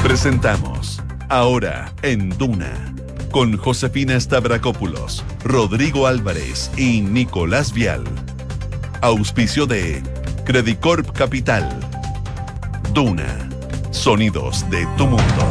Presentamos Ahora en Duna con Josefina Stavrakopoulos, Rodrigo Álvarez y Nicolás Vial. Auspicio de Credicorp Capital. Duna. Sonidos de tu mundo.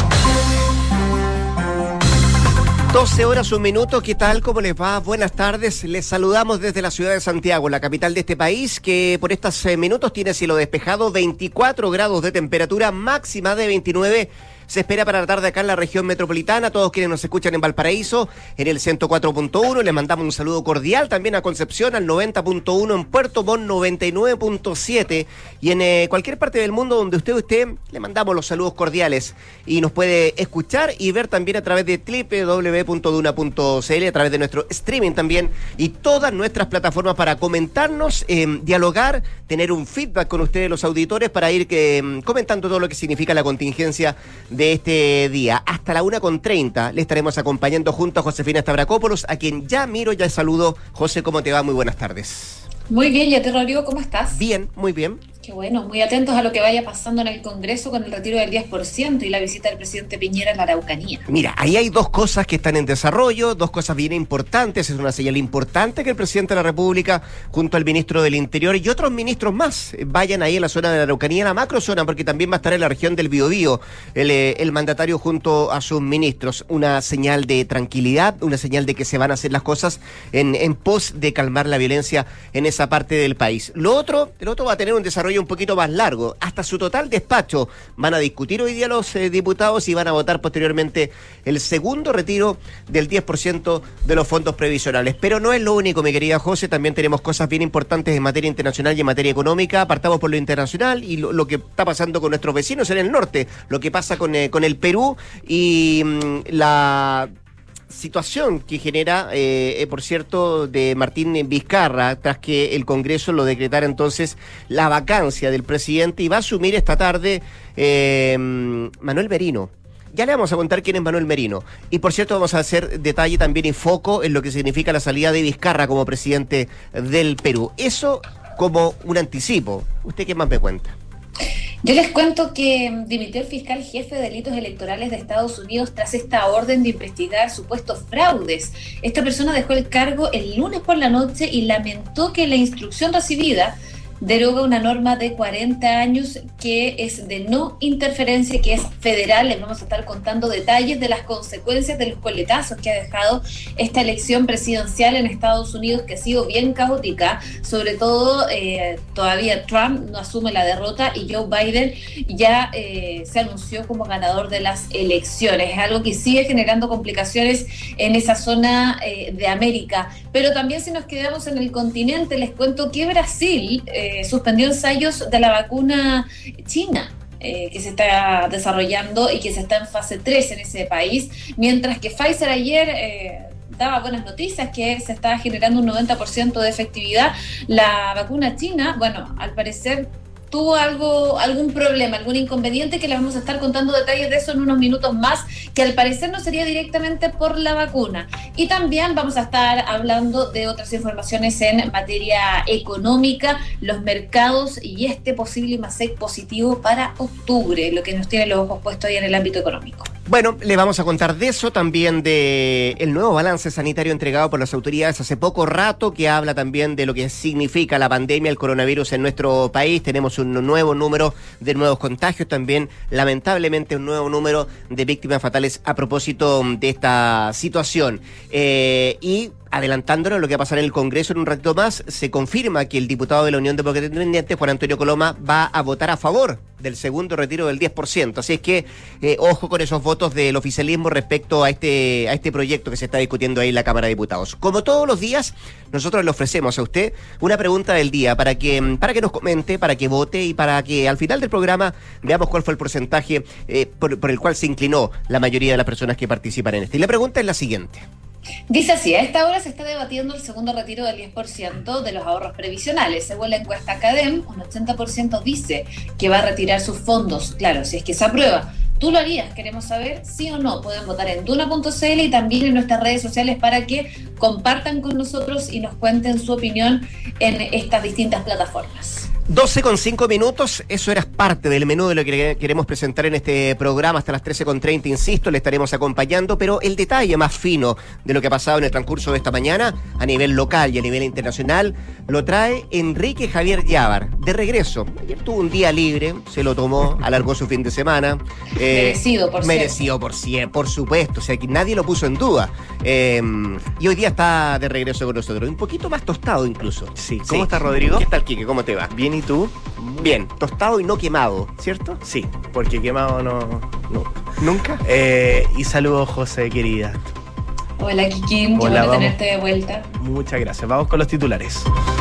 12 horas, 1 minuto. ¿Qué tal? ¿Cómo les va? Buenas tardes. Les saludamos desde la ciudad de Santiago, la capital de este país, que por estos minutos tiene cielo despejado, 24 grados de temperatura, máxima de 29. Se espera para la tarde acá en la región metropolitana. Todos quienes nos escuchan en Valparaíso, en el 104.1, les mandamos un saludo cordial. También a Concepción, al 90.1, en Puerto Montt, 99.7. Y en cualquier parte del mundo donde usted esté, le mandamos los saludos cordiales. Y nos puede escuchar y ver también a través de www.duna.cl, a través de nuestro streaming también. Y todas nuestras plataformas para comentarnos, dialogar, tener un feedback con ustedes, los auditores, para ir comentando todo lo que significa la contingencia de este día. Hasta la 1:30 le estaremos acompañando junto a Josefina Stavrakopoulos, a quien ya miro, ya saludo. José, ¿cómo te va? Muy buenas tardes. Muy bien, y a ti, Rodrigo, ¿cómo estás? Bien, muy bien. Qué bueno, muy atentos a lo que vaya pasando en el Congreso con el retiro del 10% y la visita del presidente Piñera en la Araucanía. Mira, ahí hay dos cosas que están en desarrollo, dos cosas bien importantes. Es una señal importante que el presidente de la República, junto al ministro del Interior y otros ministros más, vayan ahí en la zona de la Araucanía, la macrozona, porque también va a estar en la región del Biobío el mandatario junto a sus ministros. Una señal de tranquilidad, una señal de que se van a hacer las cosas en pos de calmar la violencia en esa parte del país. El otro va a tener un desarrollo un poquito más largo. Hasta su total despacho van a discutir hoy día los diputados y van a votar posteriormente el segundo retiro del 10% de los fondos previsionales. Pero no es lo único, mi querida José, también tenemos cosas bien importantes en materia internacional y en materia económica. Partamos por lo internacional y lo que está pasando con nuestros vecinos en el norte, lo que pasa con el Perú y la situación que genera, por cierto, de Martín Vizcarra, tras que el Congreso lo decretara entonces la vacancia del presidente, y va a asumir esta tarde Manuel Merino. Ya le vamos a contar quién es Manuel Merino. Y por cierto, vamos a hacer detalle también y foco en lo que significa la salida de Vizcarra como presidente del Perú. Eso como un anticipo. ¿Usted qué más me cuenta? Yo les cuento que dimitió el fiscal jefe de delitos electorales de Estados Unidos tras esta orden de investigar supuestos fraudes. Esta persona dejó el cargo el lunes por la noche y lamentó que la instrucción recibida deroga una norma de 40 años que es de no interferencia, que es federal. Les vamos a estar contando detalles de las consecuencias de los coletazos que ha dejado esta elección presidencial en Estados Unidos, que ha sido bien caótica. Sobre todo, todavía Trump no asume la derrota y Joe Biden ya se anunció como ganador de las elecciones. Es algo que sigue generando complicaciones en esa zona de América. Pero también, si nos quedamos en el continente, les cuento que Brasil suspendió ensayos de la vacuna china que se está desarrollando y que se está en fase 3 en ese país, mientras que Pfizer ayer daba buenas noticias, que se está generando un 90% de efectividad. La vacuna china, bueno, al parecer tuvo algún problema, algún inconveniente, que les vamos a estar contando detalles de eso en unos minutos más, que al parecer no sería directamente por la vacuna. Y también vamos a estar hablando de otras informaciones en materia económica, los mercados y este posible IMASEC positivo para octubre, lo que nos tiene los ojos puestos ahí en el ámbito económico. Bueno, le vamos a contar de eso, también de el nuevo balance sanitario entregado por las autoridades hace poco rato, que habla también de lo que significa la pandemia, el coronavirus en nuestro país. Tenemos un nuevo número de nuevos contagios, también lamentablemente un nuevo número de víctimas fatales a propósito de esta situación. Y adelantándonos lo que va a pasar en el Congreso en un ratito más, se confirma que el diputado de la Unión Demócrata Independiente, Juan Antonio Coloma, va a votar a favor del segundo retiro del 10%. Así es que ojo con esos votos del oficialismo respecto a este proyecto que se está discutiendo ahí en la Cámara de Diputados. Como todos los días, nosotros le ofrecemos a usted una pregunta del día para que nos comente, para que vote y para que al final del programa veamos cuál fue el porcentaje por el cual se inclinó la mayoría de las personas que participan en este. Y la pregunta es la siguiente. Dice así: a esta hora se está debatiendo el segundo retiro del 10% de los ahorros previsionales. Según la encuesta Academ, un 80% dice que va a retirar sus fondos. Claro, si es que se aprueba. ¿Tú lo harías? Queremos saber sí o no. Pueden votar en duna.cl y también en nuestras redes sociales para que compartan con nosotros y nos cuenten su opinión en estas distintas plataformas. 12:05, eso era parte del menú de lo que queremos presentar en este programa hasta las 13:30, insisto, le estaremos acompañando, pero el detalle más fino de lo que ha pasado en el transcurso de esta mañana, a nivel local y a nivel internacional, lo trae Enrique Javier Llávar, de regreso. Ayer tuvo un día libre, se lo tomó, alargó su fin de semana. Merecido, por supuesto, o sea, que nadie lo puso en duda. Y hoy día está de regreso con nosotros, un poquito más tostado incluso. Sí. ¿Cómo estás, Rodrigo? ¿Qué tal, Quique? ¿Cómo te va? Bien, ¿y tú? Bien, tostado y no quemado, ¿cierto? Sí, porque quemado no. ¿Nunca? Y saludos, José, querida. Hola, Kikín, qué bueno tenerte de vuelta. Muchas gracias. Vamos con los titulares.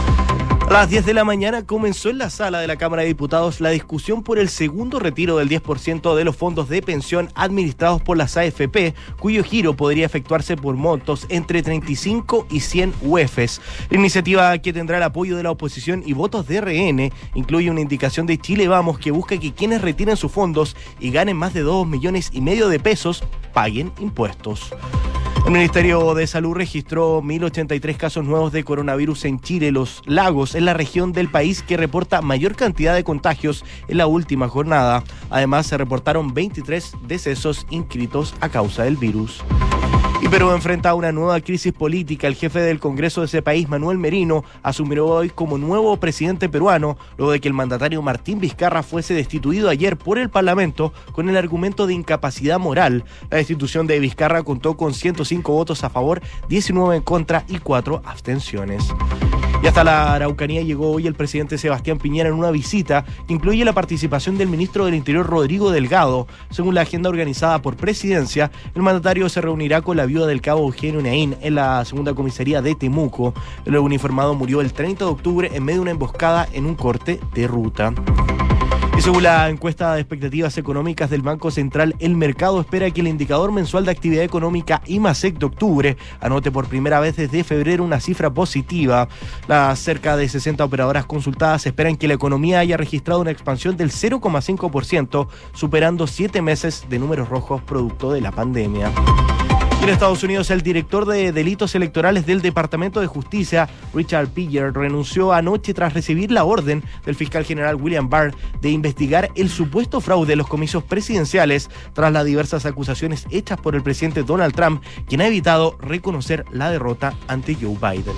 A las 10 de la mañana comenzó en la sala de la Cámara de Diputados la discusión por el segundo retiro del 10% de los fondos de pensión administrados por las AFP, cuyo giro podría efectuarse por montos entre 35 y 100 UEFs. La iniciativa, que tendrá el apoyo de la oposición y votos de RN, incluye una indicación de Chile Vamos que busca que quienes retiren sus fondos y ganen más de 2,5 millones de pesos paguen impuestos. El Ministerio de Salud registró 1.083 casos nuevos de coronavirus en Chile. Los Lagos es la región del país que reporta mayor cantidad de contagios en la última jornada. Además, se reportaron 23 decesos inscritos a causa del virus. Y Perú enfrenta una nueva crisis política. El jefe del Congreso de ese país, Manuel Merino, asumió hoy como nuevo presidente peruano, luego de que el mandatario Martín Vizcarra fuese destituido ayer por el Parlamento con el argumento de incapacidad moral. La destitución de Vizcarra contó con 105 votos a favor, 19 en contra y 4 abstenciones. Y hasta la Araucanía llegó hoy el presidente Sebastián Piñera en una visita que incluye la participación del ministro del Interior, Rodrigo Delgado. Según la agenda organizada por Presidencia, el mandatario se reunirá con la viuda del cabo Eugenio Naín en la segunda comisaría de Temuco. El uniformado murió el 30 de octubre en medio de una emboscada en un corte de ruta. Y según la encuesta de expectativas económicas del Banco Central, el mercado espera que el indicador mensual de actividad económica IMASEC de octubre anote por primera vez desde febrero una cifra positiva. Las cerca de 60 operadoras consultadas esperan que la economía haya registrado una expansión del 0,5%, superando 7 meses de números rojos producto de la pandemia. En Estados Unidos, el director de delitos electorales del Departamento de Justicia, Richard Piller, renunció anoche tras recibir la orden del fiscal general William Barr de investigar el supuesto fraude en los comicios presidenciales tras las diversas acusaciones hechas por el presidente Donald Trump, quien ha evitado reconocer la derrota ante Joe Biden.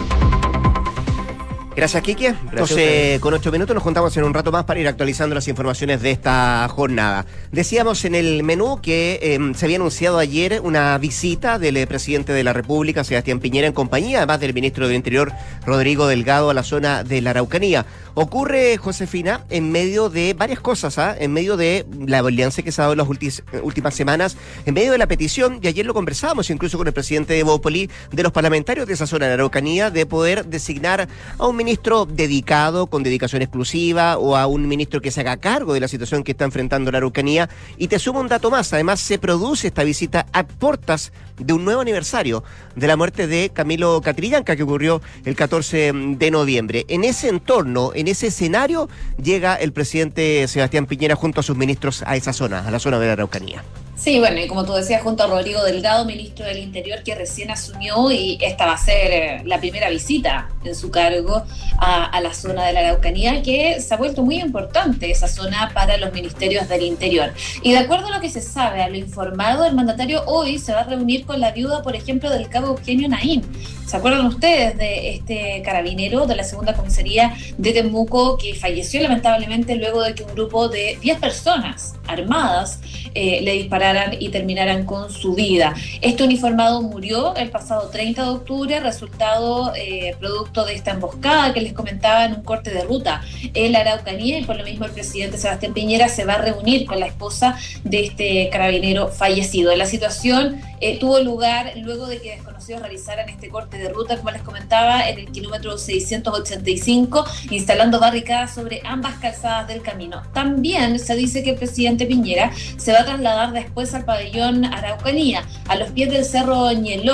Gracias, Quique. Entonces, con 8 minutos nos juntamos en un rato más para ir actualizando las informaciones de esta jornada. Decíamos en el menú que se había anunciado ayer una visita del presidente de la República, Sebastián Piñera, en compañía, además del ministro del Interior, Rodrigo Delgado, a la zona de la Araucanía. Ocurre, Josefina, en medio de varias cosas, en medio de la violencia que se ha dado en las últimas semanas, en medio de la petición, y ayer lo conversábamos incluso con el presidente de Bópoli, de los parlamentarios de esa zona de la Araucanía, de poder designar a un ministro dedicado, con dedicación exclusiva, o a un ministro que se haga cargo de la situación que está enfrentando la Araucanía. Y te sumo un dato más, además se produce esta visita a puertas de un nuevo aniversario de la muerte de Camilo Catrillanca, que ocurrió el 14 de noviembre. En ese entorno, en ese escenario, llega el presidente Sebastián Piñera junto a sus ministros a esa zona, a la zona de la Araucanía. Sí, bueno, y como tú decías, junto a Rodrigo Delgado, ministro del Interior, que recién asumió, y esta va a ser la primera visita en su cargo a la zona de la Araucanía, que se ha vuelto muy importante esa zona para los ministerios del Interior. Y de acuerdo a lo que se sabe, a lo informado, el mandatario hoy se va a reunir con la viuda, por ejemplo, del cabo Eugenio Naín. ¿Se acuerdan ustedes de este carabinero de la segunda comisaría de Temuco que falleció lamentablemente luego de que un grupo de 10 personas armadas le dispararan y terminaran con su vida? Este uniformado murió el pasado 30 de octubre, resultado producto de esta emboscada que les comentaba en un corte de ruta en la Araucanía, y por lo mismo el presidente Sebastián Piñera se va a reunir con la esposa de este carabinero fallecido. La situación tuvo lugar luego de que desconocidos realizaran este corte de ruta, como les comentaba, en el kilómetro 685, instalando barricadas sobre ambas calzadas del camino. También se dice que el presidente Piñera se va a trasladar después al pabellón Araucanía, a los pies del cerro Ñelol,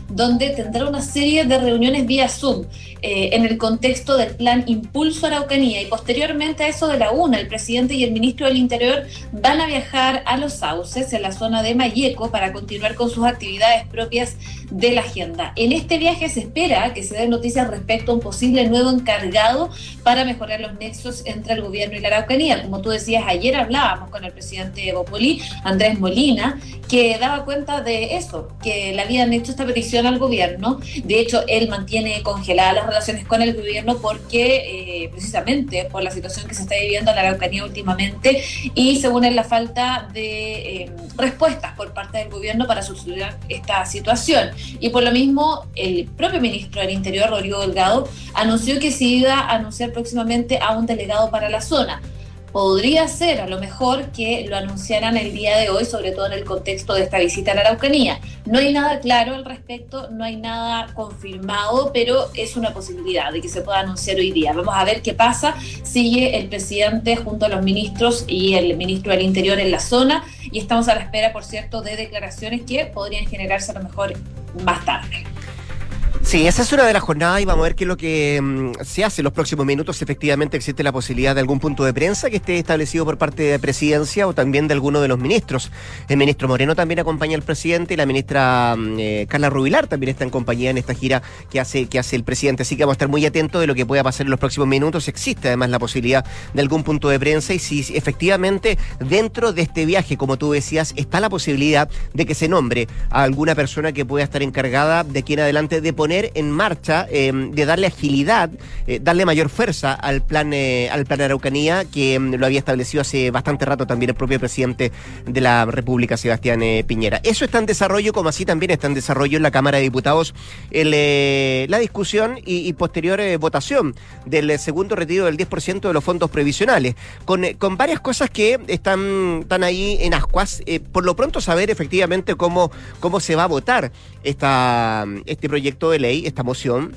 donde tendrá una serie de reuniones vía Zoom en el contexto del plan Impulso Araucanía, y posteriormente a eso de la una, el presidente y el ministro del Interior van a viajar a Los Sauces, en la zona de Mayeco, para continuar con sus actividades propias de la agenda. En este viaje se espera que se den noticias respecto a un posible nuevo encargado para mejorar los nexos entre el gobierno y la Araucanía. Como tú decías, ayer hablábamos con el presidente de Bopolí, Andrés Molina, que daba cuenta de eso, que le habían hecho esta petición al gobierno. De hecho, él mantiene congeladas las relaciones con el gobierno porque precisamente por la situación que se está viviendo en la Araucanía últimamente, y según él, la falta de respuestas por parte del gobierno para solucionar esta situación. Y por lo mismo, el propio ministro del Interior, Rodrigo Delgado, anunció que se iba a anunciar próximamente a un delegado para la zona. Podría ser a lo mejor que lo anunciaran el día de hoy, sobre todo en el contexto de esta visita a la Araucanía. No hay nada claro al respecto, no hay nada confirmado, pero es una posibilidad de que se pueda anunciar hoy día. Vamos a ver qué pasa. Sigue el presidente junto a los ministros y el ministro del Interior en la zona, y estamos a la espera, por cierto, de declaraciones que podrían generarse a lo mejor más tarde. Sí, esa es una de las jornadas y vamos a ver qué es lo que se hace en los próximos minutos. Efectivamente existe la posibilidad de algún punto de prensa que esté establecido por parte de Presidencia o también de alguno de los ministros. El ministro Moreno también acompaña al presidente y la ministra Carla Rubilar también está en compañía en esta gira que hace el presidente. Así que vamos a estar muy atentos de lo que pueda pasar en los próximos minutos. Existe además la posibilidad de algún punto de prensa y si efectivamente dentro de este viaje, como tú decías, está la posibilidad de que se nombre a alguna persona que pueda estar encargada de aquí en adelante de poner en marcha, de darle agilidad, darle mayor fuerza al plan Araucanía, que lo había establecido hace bastante rato también el propio presidente de la República, Sebastián Piñera. Eso está en desarrollo, como así también está en desarrollo en la Cámara de Diputados la discusión y posterior votación del segundo retiro del 10% de los fondos previsionales, con varias cosas que están ahí en ascuas. Por lo pronto saber efectivamente cómo se va a votar este proyecto de ley, esta moción,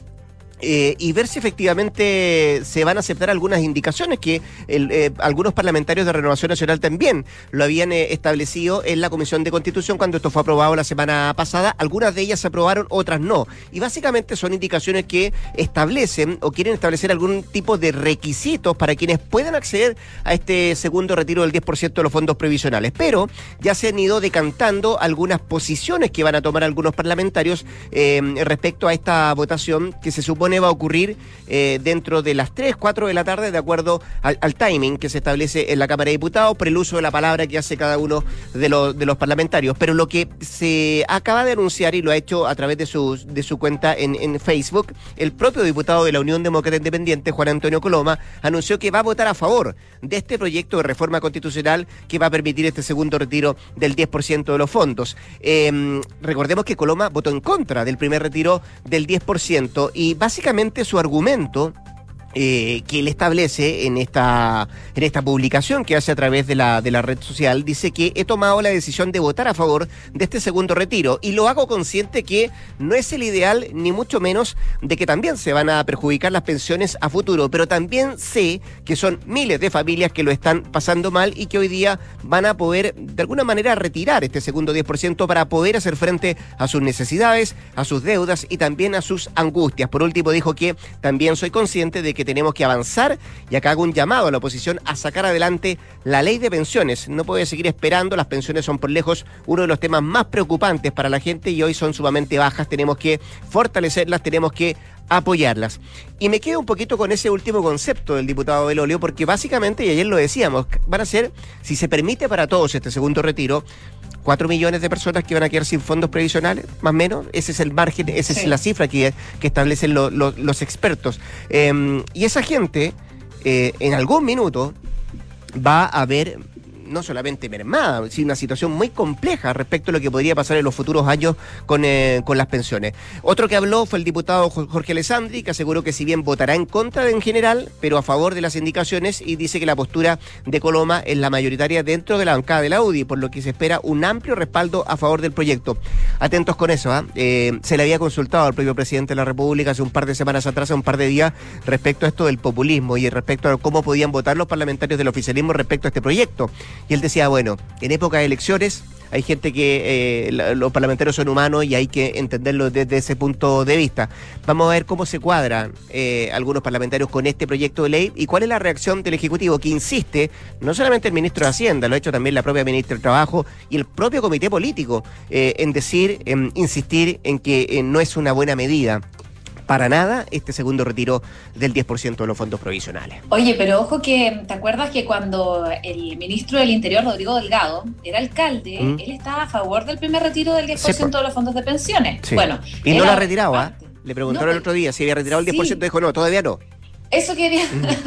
y ver si efectivamente se van a aceptar algunas indicaciones que algunos parlamentarios de Renovación Nacional también lo habían establecido en la Comisión de Constitución cuando esto fue aprobado la semana pasada. Algunas de ellas se aprobaron, otras no. Y básicamente son indicaciones que establecen o quieren establecer algún tipo de requisitos para quienes puedan acceder a este segundo retiro del 10% de los fondos previsionales. Pero ya se han ido decantando algunas posiciones que van a tomar algunos parlamentarios respecto a esta votación que se supone va a ocurrir dentro de las 3, 4 de la tarde, de acuerdo al timing que se establece en la Cámara de Diputados, por el uso de la palabra que hace cada uno de los parlamentarios. Pero lo que se acaba de anunciar, y lo ha hecho a través de su cuenta en Facebook, el propio diputado de la Unión Demócrata Independiente, Juan Antonio Coloma, anunció que va a votar a favor de este proyecto de reforma constitucional que va a permitir este segundo retiro del 10% de los fondos. Recordemos que Coloma votó en contra del primer retiro del 10% y básicamente su argumento que él establece en esta publicación que hace a través de la red social, dice que he tomado la decisión de votar a favor de este segundo retiro y lo hago consciente que no es el ideal, ni mucho menos de que también se van a perjudicar las pensiones a futuro, pero también sé que son miles de familias que lo están pasando mal y que hoy día van a poder de alguna manera retirar este segundo 10% para poder hacer frente a sus necesidades, a sus deudas y también a sus angustias. Por último, dijo que también soy consciente de que tenemos que avanzar, y acá hago un llamado a la oposición a sacar adelante la ley de pensiones. No puede seguir esperando, las pensiones son por lejos uno de los temas más preocupantes para la gente y hoy son sumamente bajas, tenemos que fortalecerlas, tenemos que apoyarlas. Y me quedo un poquito con ese último concepto del diputado Belolio, porque básicamente, y ayer lo decíamos, van a ser, si se permite para todos este segundo retiro, 4 millones de personas que van a quedar sin fondos previsionales, más o menos. Ese es el margen, esa es la cifra que establecen los expertos. Y esa gente, en algún minuto, va a ver no solamente mermada, sino una situación muy compleja respecto a lo que podría pasar en los futuros años con las pensiones. Otro que habló fue el diputado Jorge Alessandri, que aseguró que si bien votará en contra en general, pero a favor de las indicaciones, y dice que la postura de Coloma es la mayoritaria dentro de la bancada de la UDI, por lo que se espera un amplio respaldo a favor del proyecto. Atentos con eso, se le había consultado al propio presidente de la República hace un par de semanas atrás, hace un par de días, respecto a esto del populismo y respecto a cómo podían votar los parlamentarios del oficialismo respecto a este proyecto. Y él decía, bueno, en época de elecciones hay gente que los parlamentarios son humanos y hay que entenderlo desde ese punto de vista. Vamos a ver cómo se cuadran algunos parlamentarios con este proyecto de ley y cuál es la reacción del Ejecutivo, que insiste, no solamente el ministro de Hacienda, lo ha hecho también la propia ministra del Trabajo y el propio comité político, insistir en que no es una buena medida para nada este segundo retiro del 10% de los fondos provisionales. Oye, pero ojo que, ¿te acuerdas que cuando el ministro del Interior, Rodrigo Delgado, era alcalde, él estaba a favor del primer retiro del 10% de los fondos de pensiones? Sí. Bueno, y no lo ha retirado, ¿ah? Le preguntaron el otro día si había retirado el 10%, dijo no, todavía no. Eso quería.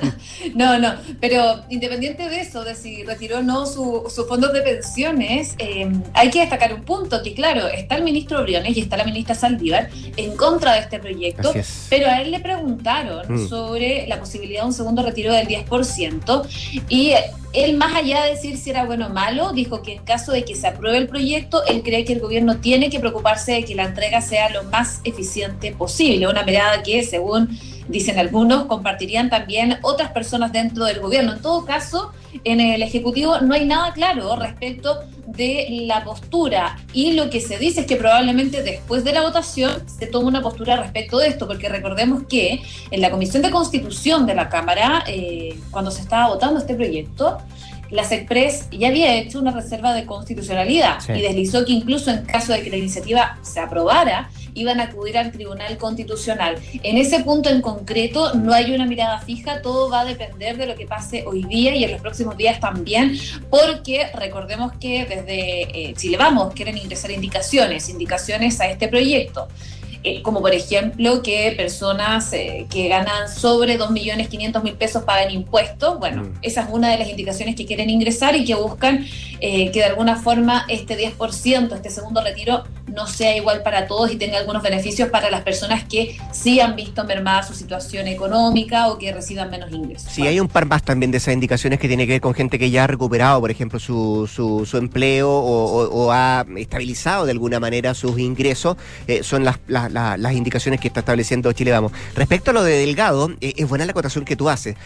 No, pero independiente de eso, de si retiró o no sus fondos de pensiones, hay que destacar un punto, que claro, está el ministro Briones y está la ministra Saldívar en contra de este proyecto, pero a él le preguntaron sobre la posibilidad de un segundo retiro del 10%, y él, más allá de decir si era bueno o malo, dijo que en caso de que se apruebe el proyecto, él cree que el gobierno tiene que preocuparse de que la entrega sea lo más eficiente posible, una mirada que, según dicen algunos, compartirían también otras personas dentro del gobierno. En todo caso, en el Ejecutivo no hay nada claro respecto de la postura, y lo que se dice es que probablemente después de la votación se tome una postura respecto de esto, porque recordemos que en la Comisión de Constitución de la Cámara, cuando se estaba votando este proyecto, la SECPRES ya había hecho una reserva de constitucionalidad y deslizó que incluso en caso de que la iniciativa se aprobara, iban a acudir al Tribunal Constitucional. En ese punto en concreto no hay una mirada fija, todo va a depender de lo que pase hoy día y en los próximos días también, porque recordemos que desde Chile Vamos quieren ingresar indicaciones a este proyecto. Como por ejemplo que personas que ganan sobre 2.500.000 pesos paguen impuestos. Bueno, esa es una de las indicaciones que quieren ingresar y que buscan que de alguna forma este 10%, este segundo retiro, no sea igual para todos y tenga algunos beneficios para las personas que sí han visto mermada su situación económica o que reciban menos ingresos. Sí, hay un par más también de esas indicaciones que tiene que ver con gente que ya ha recuperado, por ejemplo, su empleo o ha estabilizado de alguna manera sus ingresos. Son las indicaciones que está estableciendo Chile Vamos. Respecto a lo de Delgado, es buena la acotación que tú haces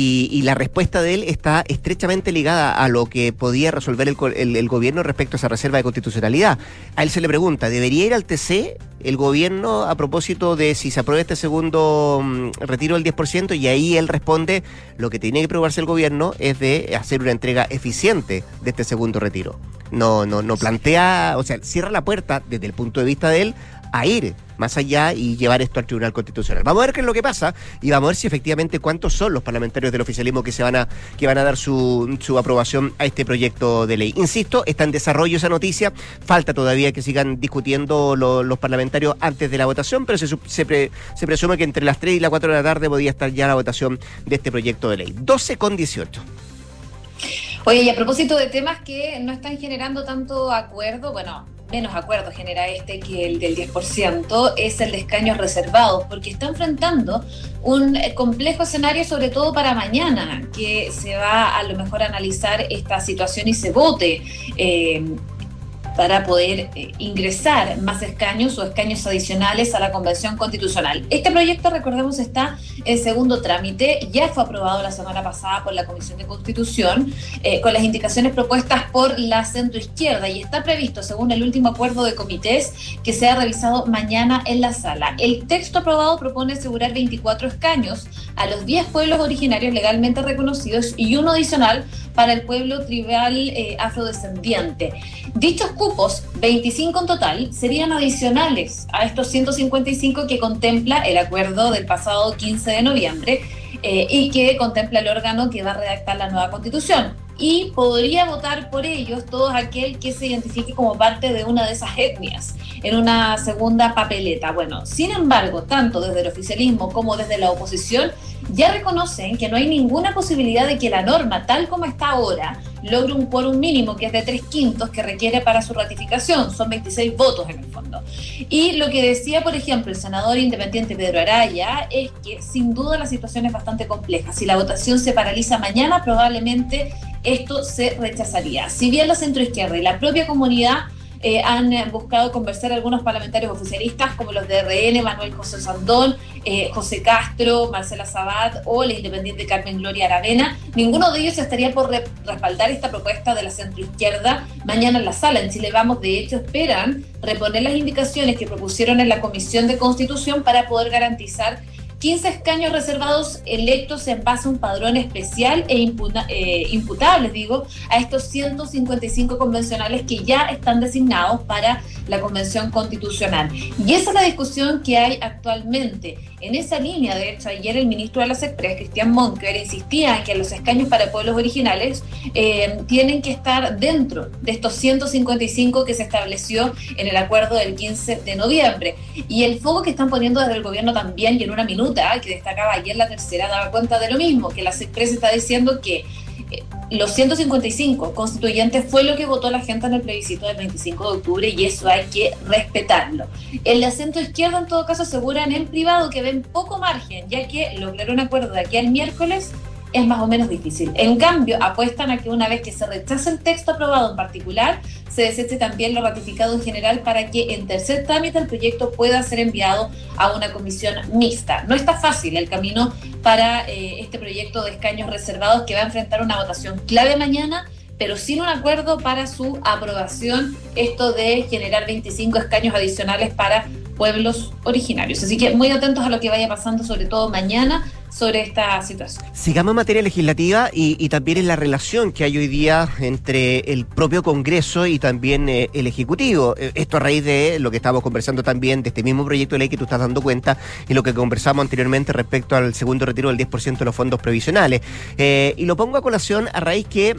y la respuesta de él está estrechamente ligada a lo que podía resolver el gobierno respecto a esa reserva de constitucionalidad. A él se le pregunta, ¿debería ir al TC el gobierno a propósito de si se aprueba este segundo retiro del 10%? Y ahí él responde, lo que tiene que preocuparse el gobierno es de hacer una entrega eficiente de este segundo retiro. No plantea, o sea, cierra la puerta desde el punto de vista de él a ir más allá y llevar esto al Tribunal Constitucional. Vamos a ver qué es lo que pasa y vamos a ver si efectivamente cuántos son los parlamentarios del oficialismo que van a dar su aprobación a este proyecto de ley. Insisto, está en desarrollo esa noticia, falta todavía que sigan discutiendo los parlamentarios antes de la votación, pero se presume que entre las 3 y las 4 de la tarde podría estar ya la votación de este proyecto de ley. 12:18. Oye, y a propósito de temas que no están generando tanto acuerdo, bueno, menos acuerdo genera que el del 10%, es el de escaños reservados, porque está enfrentando un complejo escenario, sobre todo para mañana, que se va a lo mejor a analizar esta situación y se vote para poder ingresar más escaños o escaños adicionales a la Convención Constitucional. Este proyecto, recordemos, está en segundo trámite, ya fue aprobado la semana pasada por la Comisión de Constitución, con las indicaciones propuestas por la centroizquierda, y está previsto, según el último acuerdo de comités, que sea revisado mañana en la sala. El texto aprobado propone asegurar 24 escaños a los 10 pueblos originarios legalmente reconocidos y uno adicional para el pueblo tribal afrodescendiente. Dichos cupos, 25 en total, serían adicionales a estos 155 que contempla el acuerdo del pasado 15 de noviembre y que contempla el órgano que va a redactar la nueva Constitución. Y podría votar por ellos todo aquel que se identifique como parte de una de esas etnias en una segunda papeleta. Bueno, sin embargo, tanto desde el oficialismo como desde la oposición ya reconocen que no hay ninguna posibilidad de que la norma, tal como está ahora, logre un quórum mínimo, que es de 3/5 que requiere para su ratificación. Son 26 votos en el fondo. Y lo que decía, por ejemplo, el senador independiente Pedro Araya es que sin duda la situación es bastante compleja. Si la votación se paraliza mañana, probablemente esto se rechazaría. Si bien la centroizquierda y la propia comunidad han buscado conversar algunos parlamentarios oficialistas como los de RN, Manuel José Sandón, José Castro, Marcela Sabat o la independiente Carmen Gloria Aravena. Ninguno de ellos estaría por respaldar esta propuesta de la centroizquierda mañana en la sala. En Chile Vamos, de hecho, esperan reponer las indicaciones que propusieron en la Comisión de Constitución para poder garantizar 15 escaños reservados electos en base a un padrón especial e imputables, a estos 155 convencionales que ya están designados para la Convención Constitucional. Y esa es la discusión que hay actualmente. En esa línea, de hecho, ayer el ministro de las Express, Cristian Monker, insistía en que los escaños para pueblos originales tienen que estar dentro de estos 155 que se estableció en el acuerdo del 15 de noviembre. Y el foco que están poniendo desde el gobierno también, y en una minuta que destacaba ayer La Tercera, daba cuenta de lo mismo, que las Express está diciendo que los 155 constituyentes fue lo que votó la gente en el plebiscito del 25 de octubre y eso hay que respetarlo. El de centro izquierda, en todo caso, aseguran en privado que ven poco margen, ya que lograr un acuerdo de aquí al miércoles es más o menos difícil. En cambio, apuestan a que una vez que se rechace el texto aprobado en particular, se deseche también lo ratificado en general para que en tercer trámite el proyecto pueda ser enviado a una comisión mixta. No está fácil el camino para este proyecto de escaños reservados que va a enfrentar una votación clave mañana, pero sin un acuerdo para su aprobación, esto de generar 25 escaños adicionales para pueblos originarios. Así que muy atentos a lo que vaya pasando, sobre todo mañana, sobre esta situación. Sigamos en materia legislativa y también en la relación que hay hoy día entre el propio Congreso y también el Ejecutivo. Esto a raíz de lo que estábamos conversando también, de este mismo proyecto de ley que tú estás dando cuenta y lo que conversamos anteriormente respecto al segundo retiro del 10% de los fondos previsionales. Y lo pongo a colación a raíz que,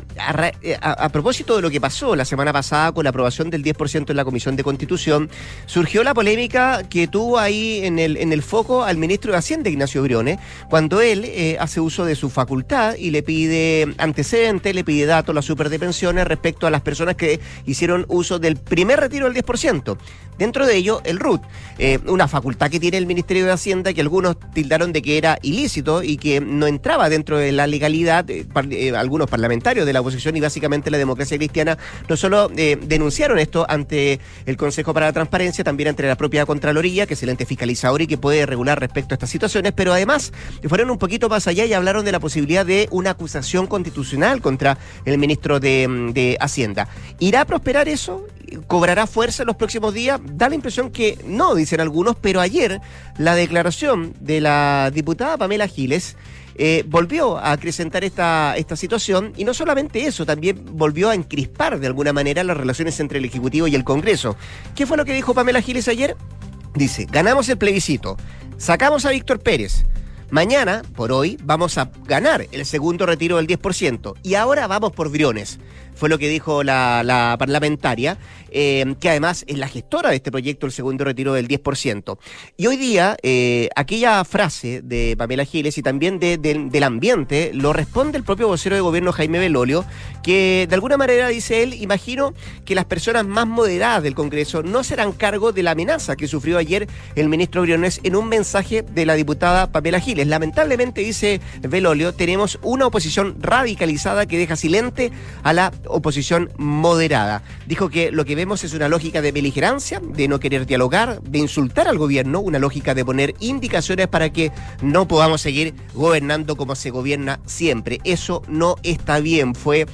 a propósito de lo que pasó la semana pasada con la aprobación del 10% en la Comisión de Constitución, surgió la polémica que tuvo ahí en el foco al ministro de Hacienda, Ignacio Briones, cuando él hace uso de su facultad y le pide antecedentes, le pide datos a la super de pensiones respecto a las personas que hicieron uso del primer retiro del 10%. Dentro de ello, el RUT, una facultad que tiene el Ministerio de Hacienda que algunos tildaron de que era ilícito y que no entraba dentro de la legalidad. Algunos parlamentarios de la oposición y básicamente la democracia cristiana no solo denunciaron esto ante el Consejo para la Transparencia, también ante la propia Contraloría, que es el ente fiscalizador y que puede regular respecto a estas situaciones, pero además fueron un poquito más allá y hablaron de la posibilidad de una acusación constitucional contra el ministro de Hacienda. ¿Irá a prosperar eso? ¿Cobrará fuerza en los próximos días? Da la impresión que no, dicen algunos, pero ayer la declaración de la diputada Pamela Giles volvió a acrecentar esta situación y no solamente eso, también volvió a encrispar de alguna manera las relaciones entre el Ejecutivo y el Congreso. ¿Qué fue lo que dijo Pamela Giles ayer? Dice, ganamos el plebiscito, sacamos a Víctor Pérez, mañana, por hoy, vamos a ganar el segundo retiro del 10% y ahora vamos por Briones. Fue lo que dijo la parlamentaria, que además es la gestora de este proyecto, el segundo retiro del 10%. Y hoy día, aquella frase de Pamela Giles y también del ambiente, lo responde el propio vocero de gobierno Jaime Belolio, que de alguna manera dice él, imagino que las personas más moderadas del Congreso no se harán cargo de la amenaza que sufrió ayer el ministro Briones en un mensaje de la diputada Pamela Giles. Lamentablemente, dice Belolio, tenemos una oposición radicalizada que deja silente a la oposición moderada. Dijo que lo que vemos es una lógica de beligerancia, de no querer dialogar, de insultar al gobierno, una lógica de poner indicaciones para que no podamos seguir gobernando como se gobierna siempre. Eso no está bien, fue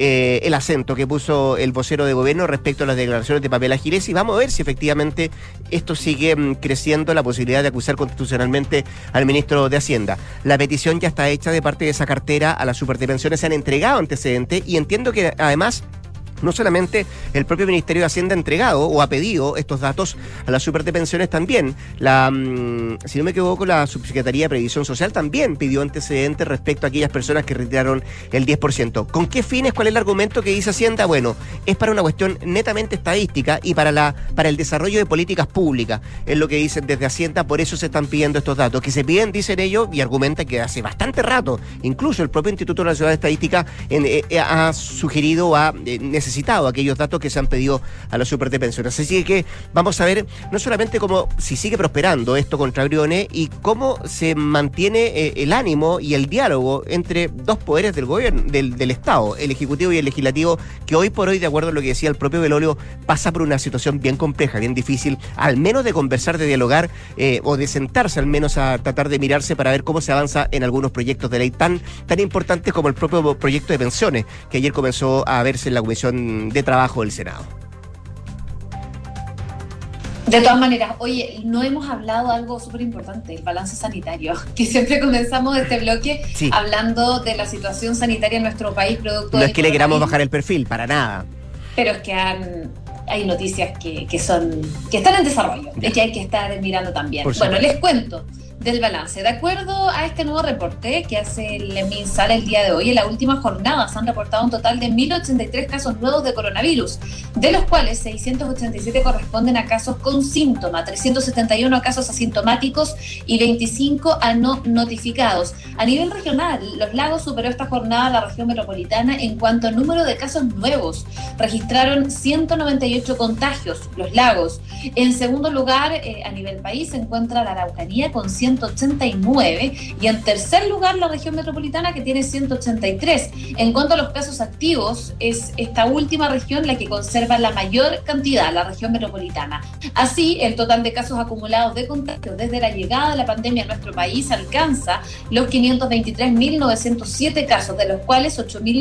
el acento que puso el vocero de gobierno respecto a las declaraciones de Pamela Giles y vamos a ver si efectivamente esto sigue creciendo, la posibilidad de acusar constitucionalmente al ministro de Hacienda. La petición ya está hecha de parte de esa cartera a las superdepensiones, se han entregado antecedentes y entiendo que además no solamente el propio Ministerio de Hacienda ha entregado o ha pedido estos datos a las superdepensiones también. Si no me equivoco, la Subsecretaría de Previsión Social también pidió antecedentes respecto a aquellas personas que retiraron el 10%. ¿Con qué fines? ¿Cuál es el argumento que dice Hacienda? Bueno, es para una cuestión netamente estadística y para el desarrollo de políticas públicas. Es lo que dicen desde Hacienda, por eso se están pidiendo estos datos. Que se piden, dicen ellos, y argumentan que hace bastante rato, incluso el propio Instituto Nacional de Estadística ha sugerido o ha necesitado necesitado aquellos datos que se han pedido a los super de pensiones. Así que vamos a ver no solamente cómo si sigue prosperando esto contra Briones y cómo se mantiene el ánimo y el diálogo entre dos poderes del gobierno, del Estado, el Ejecutivo y el Legislativo, que hoy por hoy, de acuerdo a lo que decía el propio Belolio, pasa por una situación bien compleja, bien difícil, al menos de conversar, de dialogar o de sentarse al menos a tratar de mirarse para ver cómo se avanza en algunos proyectos de ley tan importantes como el propio proyecto de pensiones, que ayer comenzó a verse en la Comisión de Trabajo del Senado. De todas maneras, oye, no hemos hablado de algo súper importante, el balance sanitario, que siempre comenzamos este bloque hablando de la situación sanitaria en nuestro país producto No es que le queramos bajar el perfil, para nada. Pero es que hay noticias que están en desarrollo y que hay que estar mirando también. Bueno, les cuento del balance. De acuerdo a este nuevo reporte que hace el MinSal el día de hoy, en la última jornada se han reportado un total de 1.083 casos nuevos de coronavirus, de los cuales 687 corresponden a casos con síntoma, 371 a casos asintomáticos y 25 a no notificados. A nivel regional, Los Lagos superó esta jornada a la región metropolitana en cuanto al número de casos nuevos. Registraron 198 contagios, Los Lagos. En segundo lugar, a nivel país, se encuentra la Araucanía con 189 y en tercer lugar la región metropolitana, que tiene 183. En cuanto a los casos activos, es esta última región la que conserva la mayor cantidad, la región metropolitana. Así, el total de casos acumulados de contagios desde la llegada de la pandemia a nuestro país alcanza los 523.907 casos, de los cuales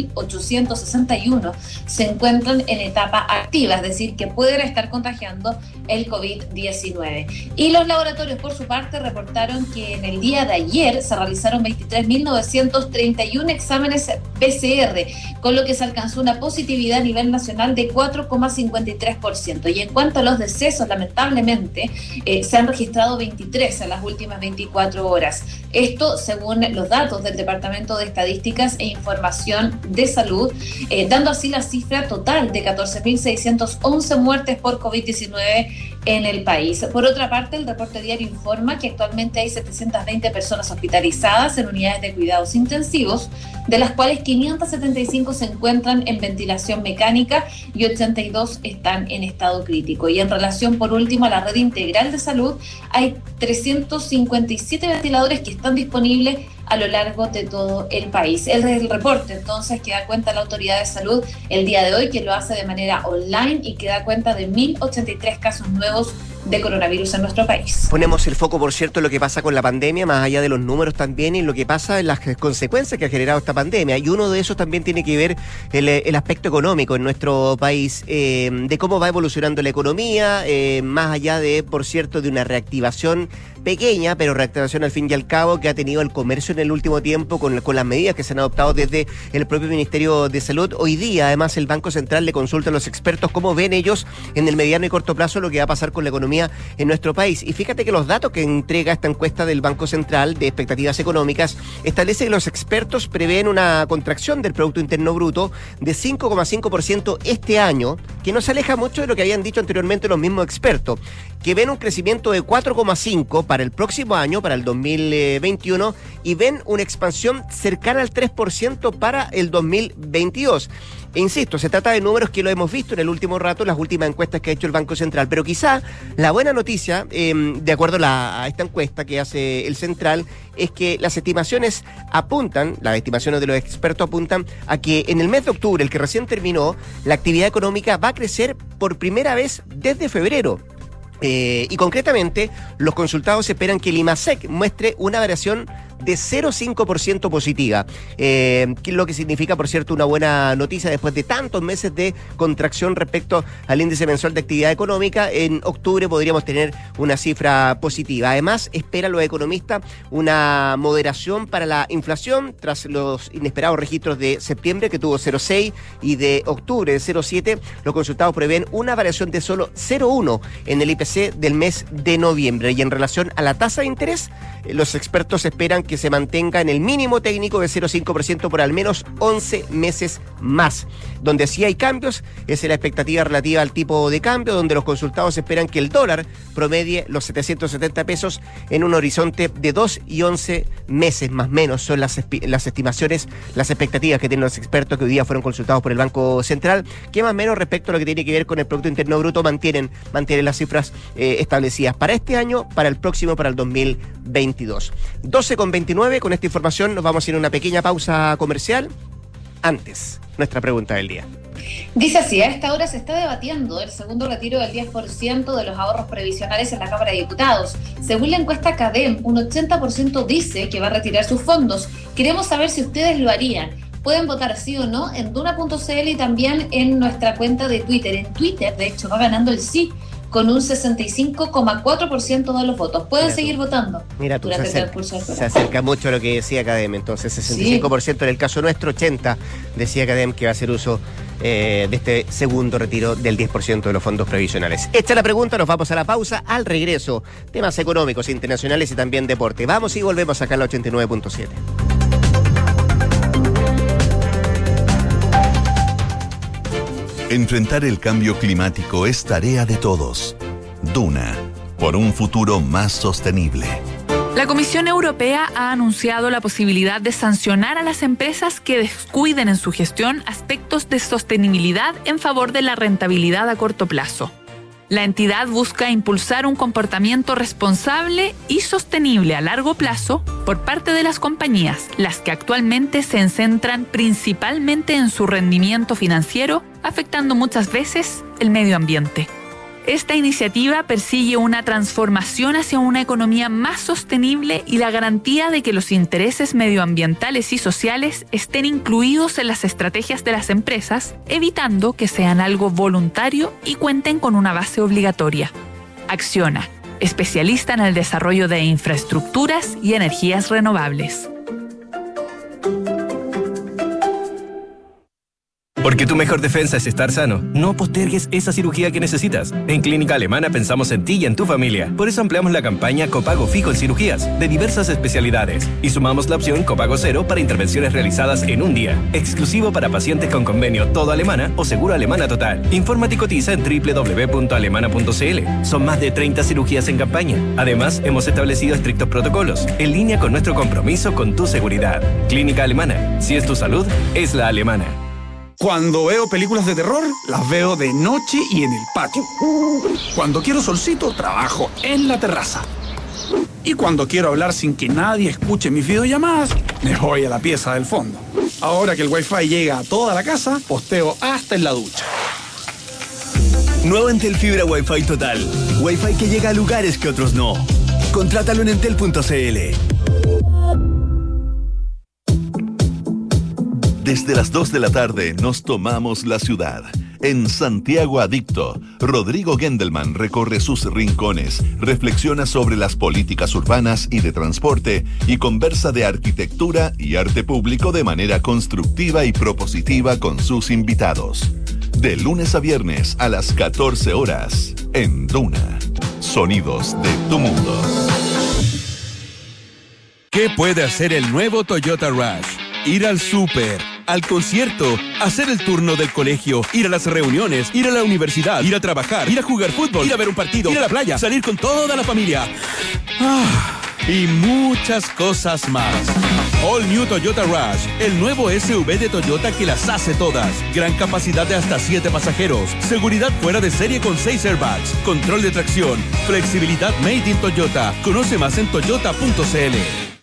8.861 se encuentran en etapa activa, es decir, que pueden estar contagiando el COVID-19. Y los laboratorios, por su parte, reportaron que en el día de ayer se realizaron 23.931 exámenes PCR, con lo que se alcanzó una positividad a nivel nacional de 4,53%. Y en cuanto a los decesos, lamentablemente, se han registrado 23 en las últimas 24 horas. Esto según los datos del Departamento de Estadísticas e Información de Salud, dando así la cifra total de 14.611 muertes por COVID-19 en el país. Por otra parte, el reporte diario informa que actualmente hay 720 personas hospitalizadas en unidades de cuidados intensivos, de las cuales 575 se encuentran en ventilación mecánica y 82 están en estado crítico. Y en relación, por último, a la red integral de salud, hay 357 ventiladores que están disponibles a lo largo de todo el país. El reporte, entonces, que da cuenta la Autoridad de Salud el día de hoy, que lo hace de manera online y que da cuenta de 1.083 casos nuevos de coronavirus en nuestro país. Ponemos el foco, por cierto, en lo que pasa con la pandemia, más allá de los números también, y lo que pasa en las consecuencias que ha generado esta pandemia. Y uno de esos también tiene que ver el aspecto económico en nuestro país, de cómo va evolucionando la economía, más allá de, por cierto, de una reactivación pequeña, pero reactivación al fin y al cabo, que ha tenido el comercio en el último tiempo con las medidas que se han adoptado desde el propio Ministerio de Salud. Hoy día, además, el Banco Central le consulta a los expertos cómo ven ellos en el mediano y corto plazo lo que va a pasar con la economía en nuestro país. Y fíjate que los datos que entrega esta encuesta del Banco Central de expectativas económicas establece que los expertos prevén una contracción del Producto Interno Bruto de 5,5% este año, que no se aleja mucho de lo que habían dicho anteriormente los mismos expertos, que ven un crecimiento de 4,5% para el próximo año, para el 2021, y ven una expansión cercana al 3% para el 2022. E insisto, se trata de números que lo hemos visto en el último rato, en las últimas encuestas que ha hecho el Banco Central. Pero quizá la buena noticia, de acuerdo a esta encuesta que hace el Central, es que las estimaciones de los expertos apuntan a que en el mes de octubre, el que recién terminó, la actividad económica va a crecer por primera vez desde febrero. Y concretamente, los consultados esperan que el IMASEC muestre una variación de 0,5% positiva, lo que significa, por cierto, una buena noticia después de tantos meses de contracción respecto al índice mensual de actividad económica. En octubre podríamos tener una cifra positiva. Además, esperan los economistas una moderación para la inflación tras los inesperados registros de septiembre, que tuvo 0,6, y de octubre de 0,7. Los consultados prevén una variación de solo 0,1 en el IPC del mes de noviembre. Y en relación a la tasa de interés, los expertos esperan que se mantenga en el mínimo técnico de 0,5% por al menos 11 meses más. Donde sí hay cambios es en la expectativa relativa al tipo de cambio, donde los consultados esperan que el dólar promedie los 770 pesos en un horizonte de 2 y 11 meses más o menos. Son las estimaciones, las expectativas que tienen los expertos que hoy día fueron consultados por el Banco Central, que más o menos respecto a lo que tiene que ver con el Producto Interno Bruto mantienen las cifras establecidas para este año, para el próximo, para el 2022. 12:29, con esta información nos vamos a ir a una pequeña pausa comercial. Antes, nuestra pregunta del día. Dice así: a esta hora se está debatiendo el segundo retiro del 10% de los ahorros previsionales en la Cámara de Diputados. Según la encuesta CADEM, un 80% dice que va a retirar sus fondos. Queremos saber si ustedes lo harían. Pueden votar sí o no en duna.cl y también en nuestra cuenta de Twitter. En Twitter, de hecho, va ganando el sí, con un 65,4% de los votos. Pueden seguir votando. Mira tú, durante el transcurso del programa. se acerca mucho a lo que decía Cadem. Entonces, 65% en el caso nuestro, 80% decía Cadem que va a hacer uso de este segundo retiro del 10% de los fondos previsionales. Hecha la pregunta, nos vamos a la pausa. Al regreso, temas económicos, internacionales y también deporte. Vamos y volvemos acá en la 89.7. Enfrentar el cambio climático es tarea de todos. Duna, por un futuro más sostenible. La Comisión Europea ha anunciado la posibilidad de sancionar a las empresas que descuiden en su gestión aspectos de sostenibilidad en favor de la rentabilidad a corto plazo. La entidad busca impulsar un comportamiento responsable y sostenible a largo plazo por parte de las compañías, las que actualmente se centran principalmente en su rendimiento financiero, afectando muchas veces el medio ambiente. Esta iniciativa persigue una transformación hacia una economía más sostenible y la garantía de que los intereses medioambientales y sociales estén incluidos en las estrategias de las empresas, evitando que sean algo voluntario y cuenten con una base obligatoria. Acciona, especialista en el desarrollo de infraestructuras y energías renovables. Porque tu mejor defensa es estar sano. No postergues esa cirugía que necesitas. En Clínica Alemana pensamos en ti y en tu familia. Por eso ampliamos la campaña Copago Fijo en cirugías de diversas especialidades y sumamos la opción Copago Cero para intervenciones realizadas en un día. Exclusivo para pacientes con convenio Todo Alemana o Seguro Alemana Total. Infórmate y cotiza en www.alemana.cl. Son más de 30 cirugías en campaña. Además, hemos establecido estrictos protocolos en línea con nuestro compromiso con tu seguridad. Clínica Alemana. Si es tu salud, es la alemana. Cuando veo películas de terror, las veo de noche y en el patio. Cuando quiero solcito, trabajo en la terraza. Y cuando quiero hablar sin que nadie escuche mis videollamadas, me voy a la pieza del fondo. Ahora que el Wi-Fi llega a toda la casa, posteo hasta en la ducha. Nuevo Entel Fibra Wi-Fi Total. Wi-Fi que llega a lugares que otros no. Contrátalo en entel.cl. Desde las 2 de la tarde nos tomamos la ciudad. En Santiago Adicto, Rodrigo Gendelman recorre sus rincones, reflexiona sobre las políticas urbanas y de transporte y conversa de arquitectura y arte público de manera constructiva y propositiva con sus invitados. De lunes a viernes a las 14 horas, en Duna. Sonidos de tu mundo. ¿Qué puede hacer el nuevo Toyota Rush? Ir al súper, al concierto, hacer el turno del colegio, ir a las reuniones, ir a la universidad, ir a trabajar, ir a jugar fútbol, ir a ver un partido, ir a la playa, salir con toda la familia. Y muchas cosas más. All New Toyota Rush, el nuevo SUV de Toyota que las hace todas. Gran capacidad de hasta 7 pasajeros, seguridad fuera de serie con 6 airbags, control de tracción, flexibilidad made in Toyota. Conoce más en toyota.cl.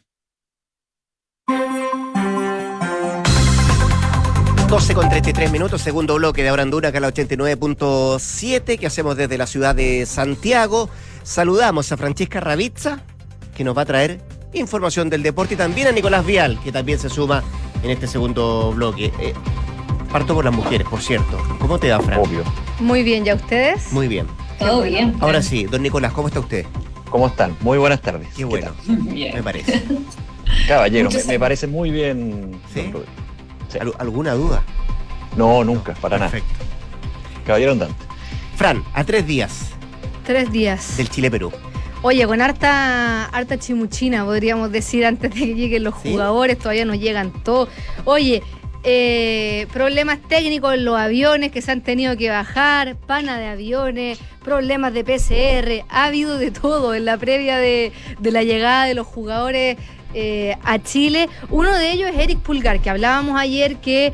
12:33, segundo bloque de Ahora en Duna, acá en la 89.7, que hacemos desde la ciudad de Santiago. Saludamos a Francesca Ravizza, que nos va a traer información del deporte, y también a Nicolás Vial, que también se suma en este segundo bloque. Parto por las mujeres, por cierto. ¿Cómo te va, Fran? Obvio. Muy bien, ¿ya ustedes? Muy bien. Todo bien. Ahora sí, don Nicolás, ¿cómo está usted? ¿Cómo están? Muy buenas tardes. Qué bueno, Bien. me parece. Caballero, me parece muy bien. ¿Sí? Don Rodrigo. Sí. ¿Alguna duda? No, nunca, para Perfecto. nada. Caballero andante. Fran, a 3 días 3 días. del Chile-Perú. Oye, con harta chimuchina, podríamos decir, antes de que lleguen los jugadores, todavía no llegan todos. Oye, problemas técnicos en los aviones que se han tenido que bajar, pana de aviones, problemas de PCR, ha habido de todo en la previa de la llegada de los jugadores a Chile. Uno de ellos es Eric Pulgar, que hablábamos ayer que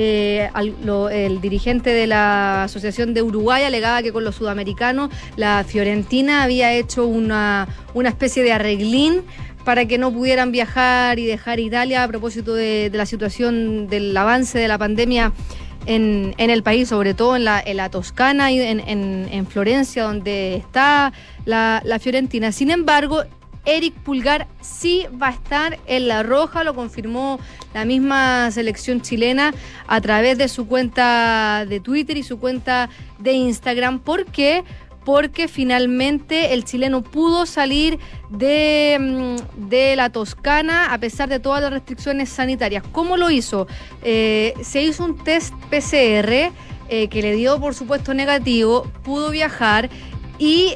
el dirigente de la Asociación de Uruguay alegaba que con los sudamericanos la Fiorentina había hecho una especie de arreglín para que no pudieran viajar y dejar Italia a propósito de la situación del avance de la pandemia en el país, sobre todo en la Toscana y en Florencia, donde está la Fiorentina. Sin embargo, Eric Pulgar sí va a estar en La Roja, lo confirmó la misma selección chilena a través de su cuenta de Twitter y su cuenta de Instagram. ¿Por qué? Porque finalmente el chileno pudo salir de la Toscana a pesar de todas las restricciones sanitarias. ¿Cómo lo hizo? Se hizo un test PCR que le dio, por supuesto, negativo, pudo viajar. Y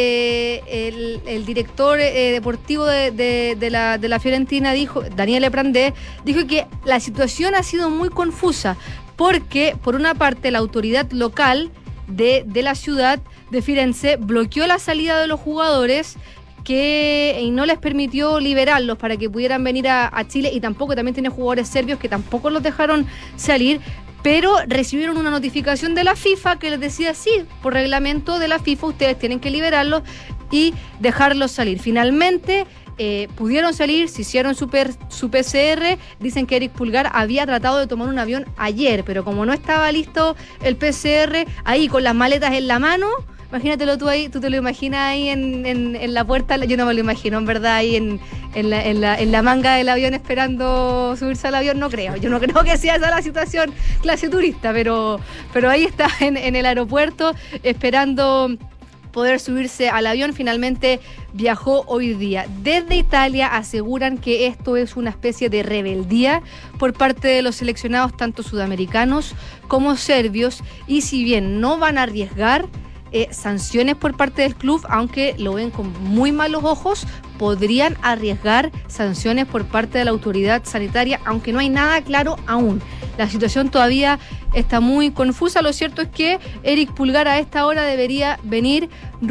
el director deportivo de la Fiorentina dijo, Daniele Prandé, dijo que la situación ha sido muy confusa porque, por una parte, la autoridad local de la ciudad de Firenze bloqueó la salida de los jugadores y no les permitió liberarlos para que pudieran venir a Chile, y también tiene jugadores serbios que tampoco los dejaron salir. Pero recibieron una notificación de la FIFA que les decía, sí, por reglamento de la FIFA ustedes tienen que liberarlos y dejarlos salir. Finalmente pudieron salir, se hicieron su PCR. Dicen que Eric Pulgar había tratado de tomar un avión ayer, pero como no estaba listo el PCR, ahí con las maletas en la mano, imagínatelo tú ahí, tú te lo imaginas ahí en la puerta, yo no me lo imagino, en verdad, ahí en la manga del avión esperando subirse al avión, no creo. Yo no creo que sea esa la situación clase turista, pero ahí está en el aeropuerto esperando poder subirse al avión. Finalmente viajó hoy día. Desde Italia aseguran que esto es una especie de rebeldía por parte de los seleccionados, tanto sudamericanos como serbios, y si bien no van a arriesgar sanciones por parte del club, aunque lo ven con muy malos ojos, podrían arriesgar sanciones por parte de la autoridad sanitaria, aunque no hay nada claro aún. La situación todavía está muy confusa. Lo cierto es que Eric Pulgar a esta hora debería venir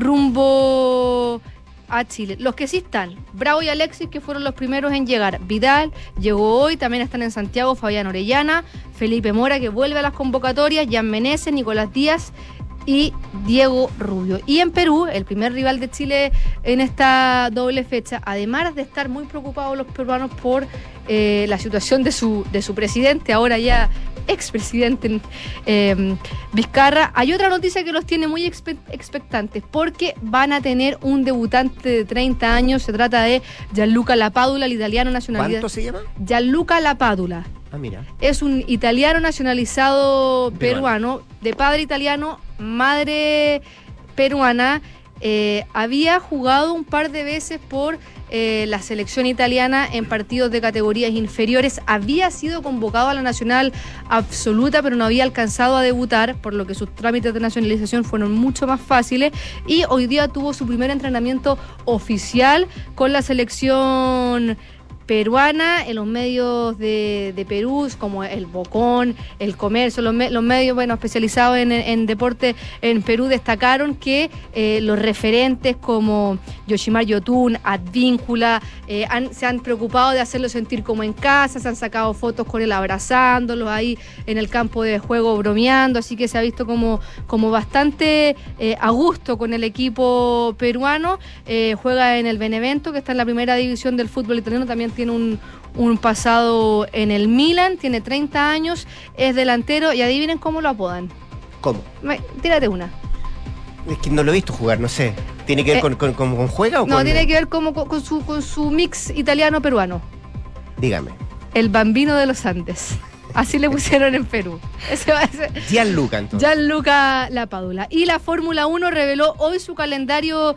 rumbo a Chile. Los que sí están, Bravo y Alexis, que fueron los primeros en llegar. Vidal llegó hoy, también están en Santiago Fabián Orellana, Felipe Mora, que vuelve a las convocatorias, Jan Meneses, Nicolás Díaz y Diego Rubio. Y en Perú, el primer rival de Chile en esta doble fecha, además de estar muy preocupados los peruanos por la situación de su presidente, ahora ya expresidente Vizcarra, hay otra noticia que los tiene muy expectantes, porque van a tener un debutante de 30 años. Se trata de Gianluca Lapadula, el italiano nacionalidad. ¿Cuánto se llama? Gianluca Lapadula. Ah, mira. Es un italiano nacionalizado peruano, de padre italiano, madre peruana. Había jugado un par de veces por la selección italiana en partidos de categorías inferiores. Había sido convocado a la nacional absoluta, pero no había alcanzado a debutar, por lo que sus trámites de nacionalización fueron mucho más fáciles. Y hoy día tuvo su primer entrenamiento oficial con la selección peruana. En los medios de Perú, como el Bocón, el Comercio, los medios especializados en deporte en Perú, destacaron que los referentes como Yoshimar Yotun, Advíncula, se han preocupado de hacerlo sentir como en casa, se han sacado fotos con él abrazándolos ahí en el campo de juego, bromeando, así que se ha visto como bastante a gusto con el equipo peruano. Juega en el Benevento, que está en la primera división del fútbol italiano, también tiene un pasado en el Milan, tiene 30 años, es delantero, y adivinen cómo lo apodan. ¿Cómo? Tírate una. Es que no lo he visto jugar, no sé. ¿Tiene que ver con juega o no, con...? Tiene que ver con su mix italiano-peruano. Dígame. El Bambino de los Andes. Así le pusieron en Perú. Gianluca, entonces. Gianluca Lapadula. Y la Fórmula 1 reveló hoy su calendario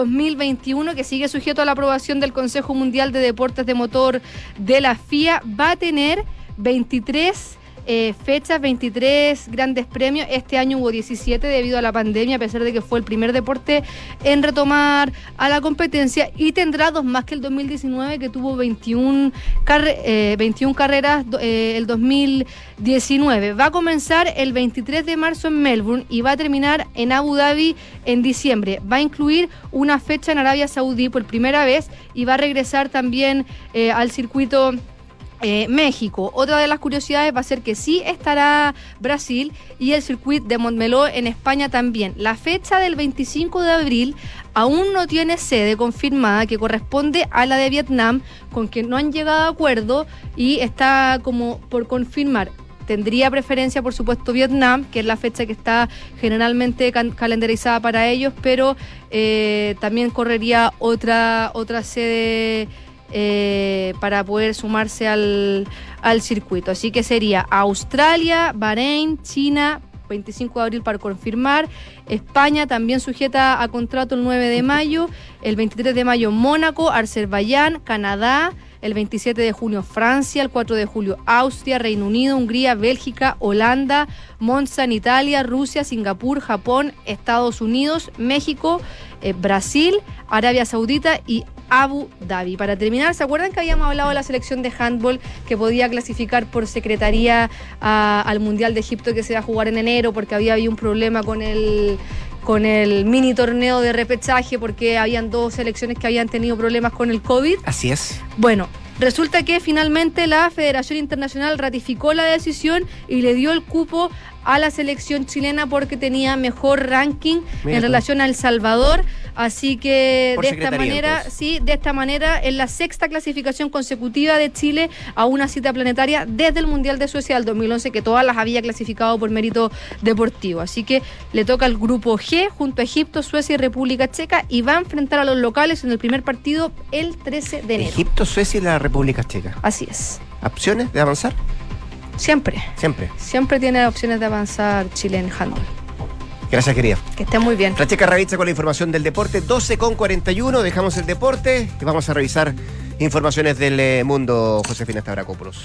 2021, que sigue sujeto a la aprobación del Consejo Mundial de Deportes de Motor de la FIA. Va a tener 23 fechas, 23 grandes premios. Este año hubo 17 debido a la pandemia, a pesar de que fue el primer deporte en retomar a la competencia, y tendrá 2 más que el 2019, que tuvo 21 carreras el 2019. Va a comenzar el 23 de marzo en Melbourne y va a terminar en Abu Dhabi en diciembre. Va a incluir una fecha en Arabia Saudí por primera vez y va a regresar también al circuito México. Otra de las curiosidades va a ser que sí estará Brasil y el circuito de Montmeló en España también. La fecha del 25 de abril aún no tiene sede confirmada, que corresponde a la de Vietnam, con quien no han llegado a acuerdo y está como por confirmar. Tendría preferencia, por supuesto, Vietnam, que es la fecha que está generalmente calendarizada para ellos, pero también correría otra sede para poder sumarse al circuito. Así que sería Australia, Bahrein, China, 25 de abril para confirmar. España también sujeta a contrato el 9 de mayo. El 23 de mayo Mónaco, Azerbaiyán, Canadá. El 27 de junio Francia, el 4 de julio Austria, Reino Unido, Hungría, Bélgica, Holanda, Monza en Italia, Rusia, Singapur, Japón, Estados Unidos, México, Brasil, Arabia Saudita y Abu Dhabi. Para terminar, ¿se acuerdan que habíamos hablado de la selección de handball que podía clasificar por secretaría al Mundial de Egipto, que se va a jugar en enero, porque había habido un problema con el mini torneo de repechaje, porque habían 2 selecciones que habían tenido problemas con el COVID? Así es. Bueno, resulta que finalmente la Federación Internacional ratificó la decisión y le dio el cupo a la selección chilena porque tenía mejor ranking en relación a El Salvador. Así que de esta manera es la 6ª clasificación consecutiva de Chile a una cita planetaria desde el Mundial de Suecia del 2011, que todas las había clasificado por mérito deportivo. Así que le toca al grupo G junto a Egipto, Suecia y República Checa, y va a enfrentar a los locales en el primer partido el 13 de enero. Egipto, Suecia y la República Checa. Así es. ¿Opciones de avanzar? Siempre tiene opciones de avanzar Chile en handball. Gracias, querida. Que esté muy bien. Francesca Ravizza con la información del deporte. 12:41, dejamos el deporte y vamos a revisar informaciones del mundo. Josefina Stavrakopoulos.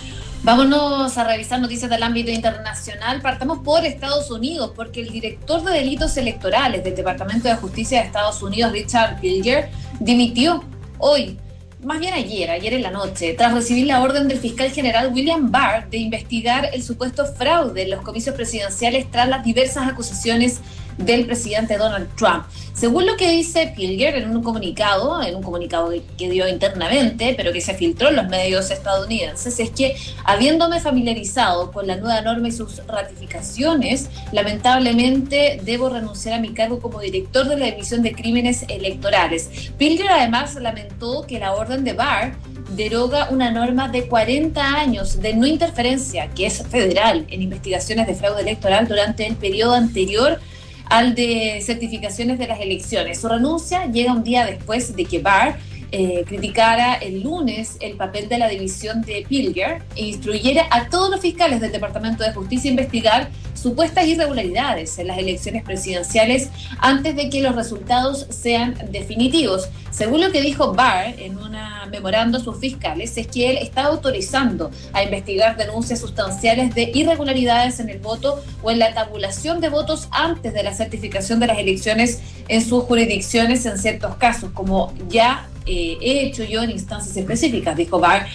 Vámonos a revisar noticias del ámbito internacional. Partamos por Estados Unidos, porque el director de delitos electorales del Departamento de Justicia de Estados Unidos, Richard Pilger, dimitió hoy. Más bien ayer en la noche, tras recibir la orden del fiscal general William Barr de investigar el supuesto fraude en los comicios presidenciales tras las diversas acusaciones del presidente Donald Trump. Según lo que dice Pilger en un comunicado que dio internamente, pero que se filtró en los medios estadounidenses, es que, habiéndome familiarizado con la nueva norma y sus ratificaciones, lamentablemente debo renunciar a mi cargo como director de la División de Crímenes Electorales. Pilger además lamentó que la orden de Barr deroga una norma de 40 años de no interferencia, que es federal, en investigaciones de fraude electoral durante el periodo anterior al de certificaciones de las elecciones. Su renuncia llega un día después de que Barr criticara el lunes el papel de la división de Pilger e instruyera a todos los fiscales del Departamento de Justicia a investigar supuestas irregularidades en las elecciones presidenciales antes de que los resultados sean definitivos. Según lo que dijo Barr en una memorando a sus fiscales, es que él está autorizando a investigar denuncias sustanciales de irregularidades en el voto o en la tabulación de votos antes de la certificación de las elecciones en sus jurisdicciones en ciertos casos, como ya he hecho yo en instancias específicas, dijo Barr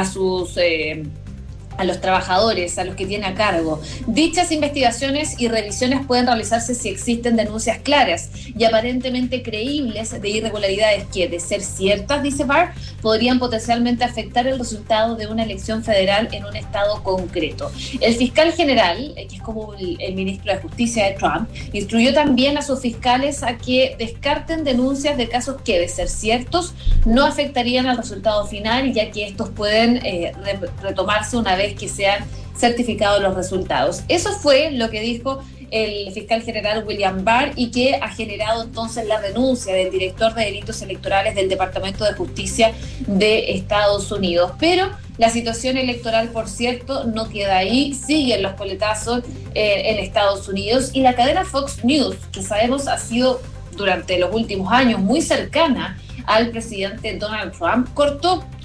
a los trabajadores, a los que tiene a cargo. Dichas investigaciones y revisiones pueden realizarse si existen denuncias claras y aparentemente creíbles de irregularidades que, de ser ciertas, dice Barr, podrían potencialmente afectar el resultado de una elección federal en un estado concreto. El fiscal general, que es como el ministro de Justicia de Trump, instruyó también a sus fiscales a que descarten denuncias de casos que, de ser ciertos, no afectarían al resultado final, ya que estos pueden retomarse una vez que sean certificados los resultados. Eso fue lo que dijo el fiscal general William Barr y que ha generado entonces la renuncia del director de delitos electorales del Departamento de Justicia de Estados Unidos. Pero la situación electoral, por cierto, no queda ahí, siguen los coletazos en Estados Unidos, y la cadena Fox News, que sabemos ha sido durante los últimos años muy cercana al presidente Donald Trump, cortó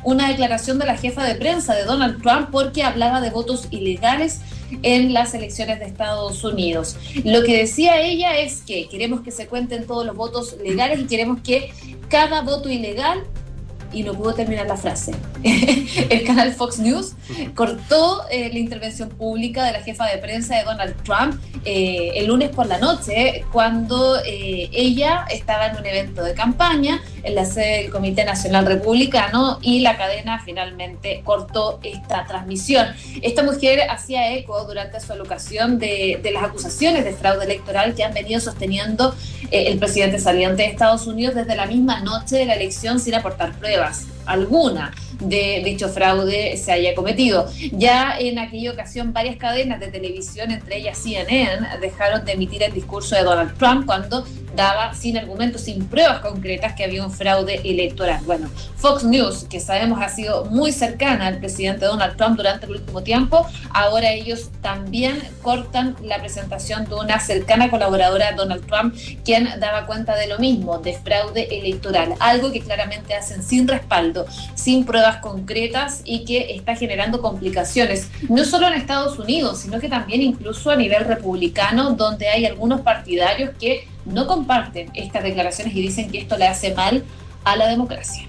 una declaración de la jefa de prensa de Donald Trump porque hablaba de votos ilegales en las elecciones de Estados Unidos. Lo que decía ella es que queremos que se cuenten todos los votos legales y queremos que cada voto ilegal, y no pudo terminar la frase. El canal Fox News cortó la intervención pública de la jefa de prensa de Donald Trump el lunes por la noche, cuando ella estaba en un evento de campaña en la sede del Comité Nacional Republicano, y la cadena finalmente cortó esta transmisión. Esta mujer hacía eco durante su alocución de las acusaciones de fraude electoral que han venido sosteniendo el presidente saliente de Estados Unidos desde la misma noche de la elección, sin aportar pruebas alguna de dicho fraude se haya cometido. Ya en aquella ocasión varias cadenas de televisión, entre ellas CNN, dejaron de emitir el discurso de Donald Trump cuando daba sin argumentos, sin pruebas concretas, que había un fraude electoral. Bueno, Fox News, que sabemos ha sido muy cercana al presidente Donald Trump durante el último tiempo, ahora ellos también cortan la presentación de una cercana colaboradora de Donald Trump, quien daba cuenta de lo mismo, de fraude electoral, algo que claramente hacen sin respaldo, sin pruebas concretas, y que está generando complicaciones, no solo en Estados Unidos, sino que también incluso a nivel republicano, donde hay algunos partidarios que no comparten estas declaraciones y dicen que esto le hace mal a la democracia.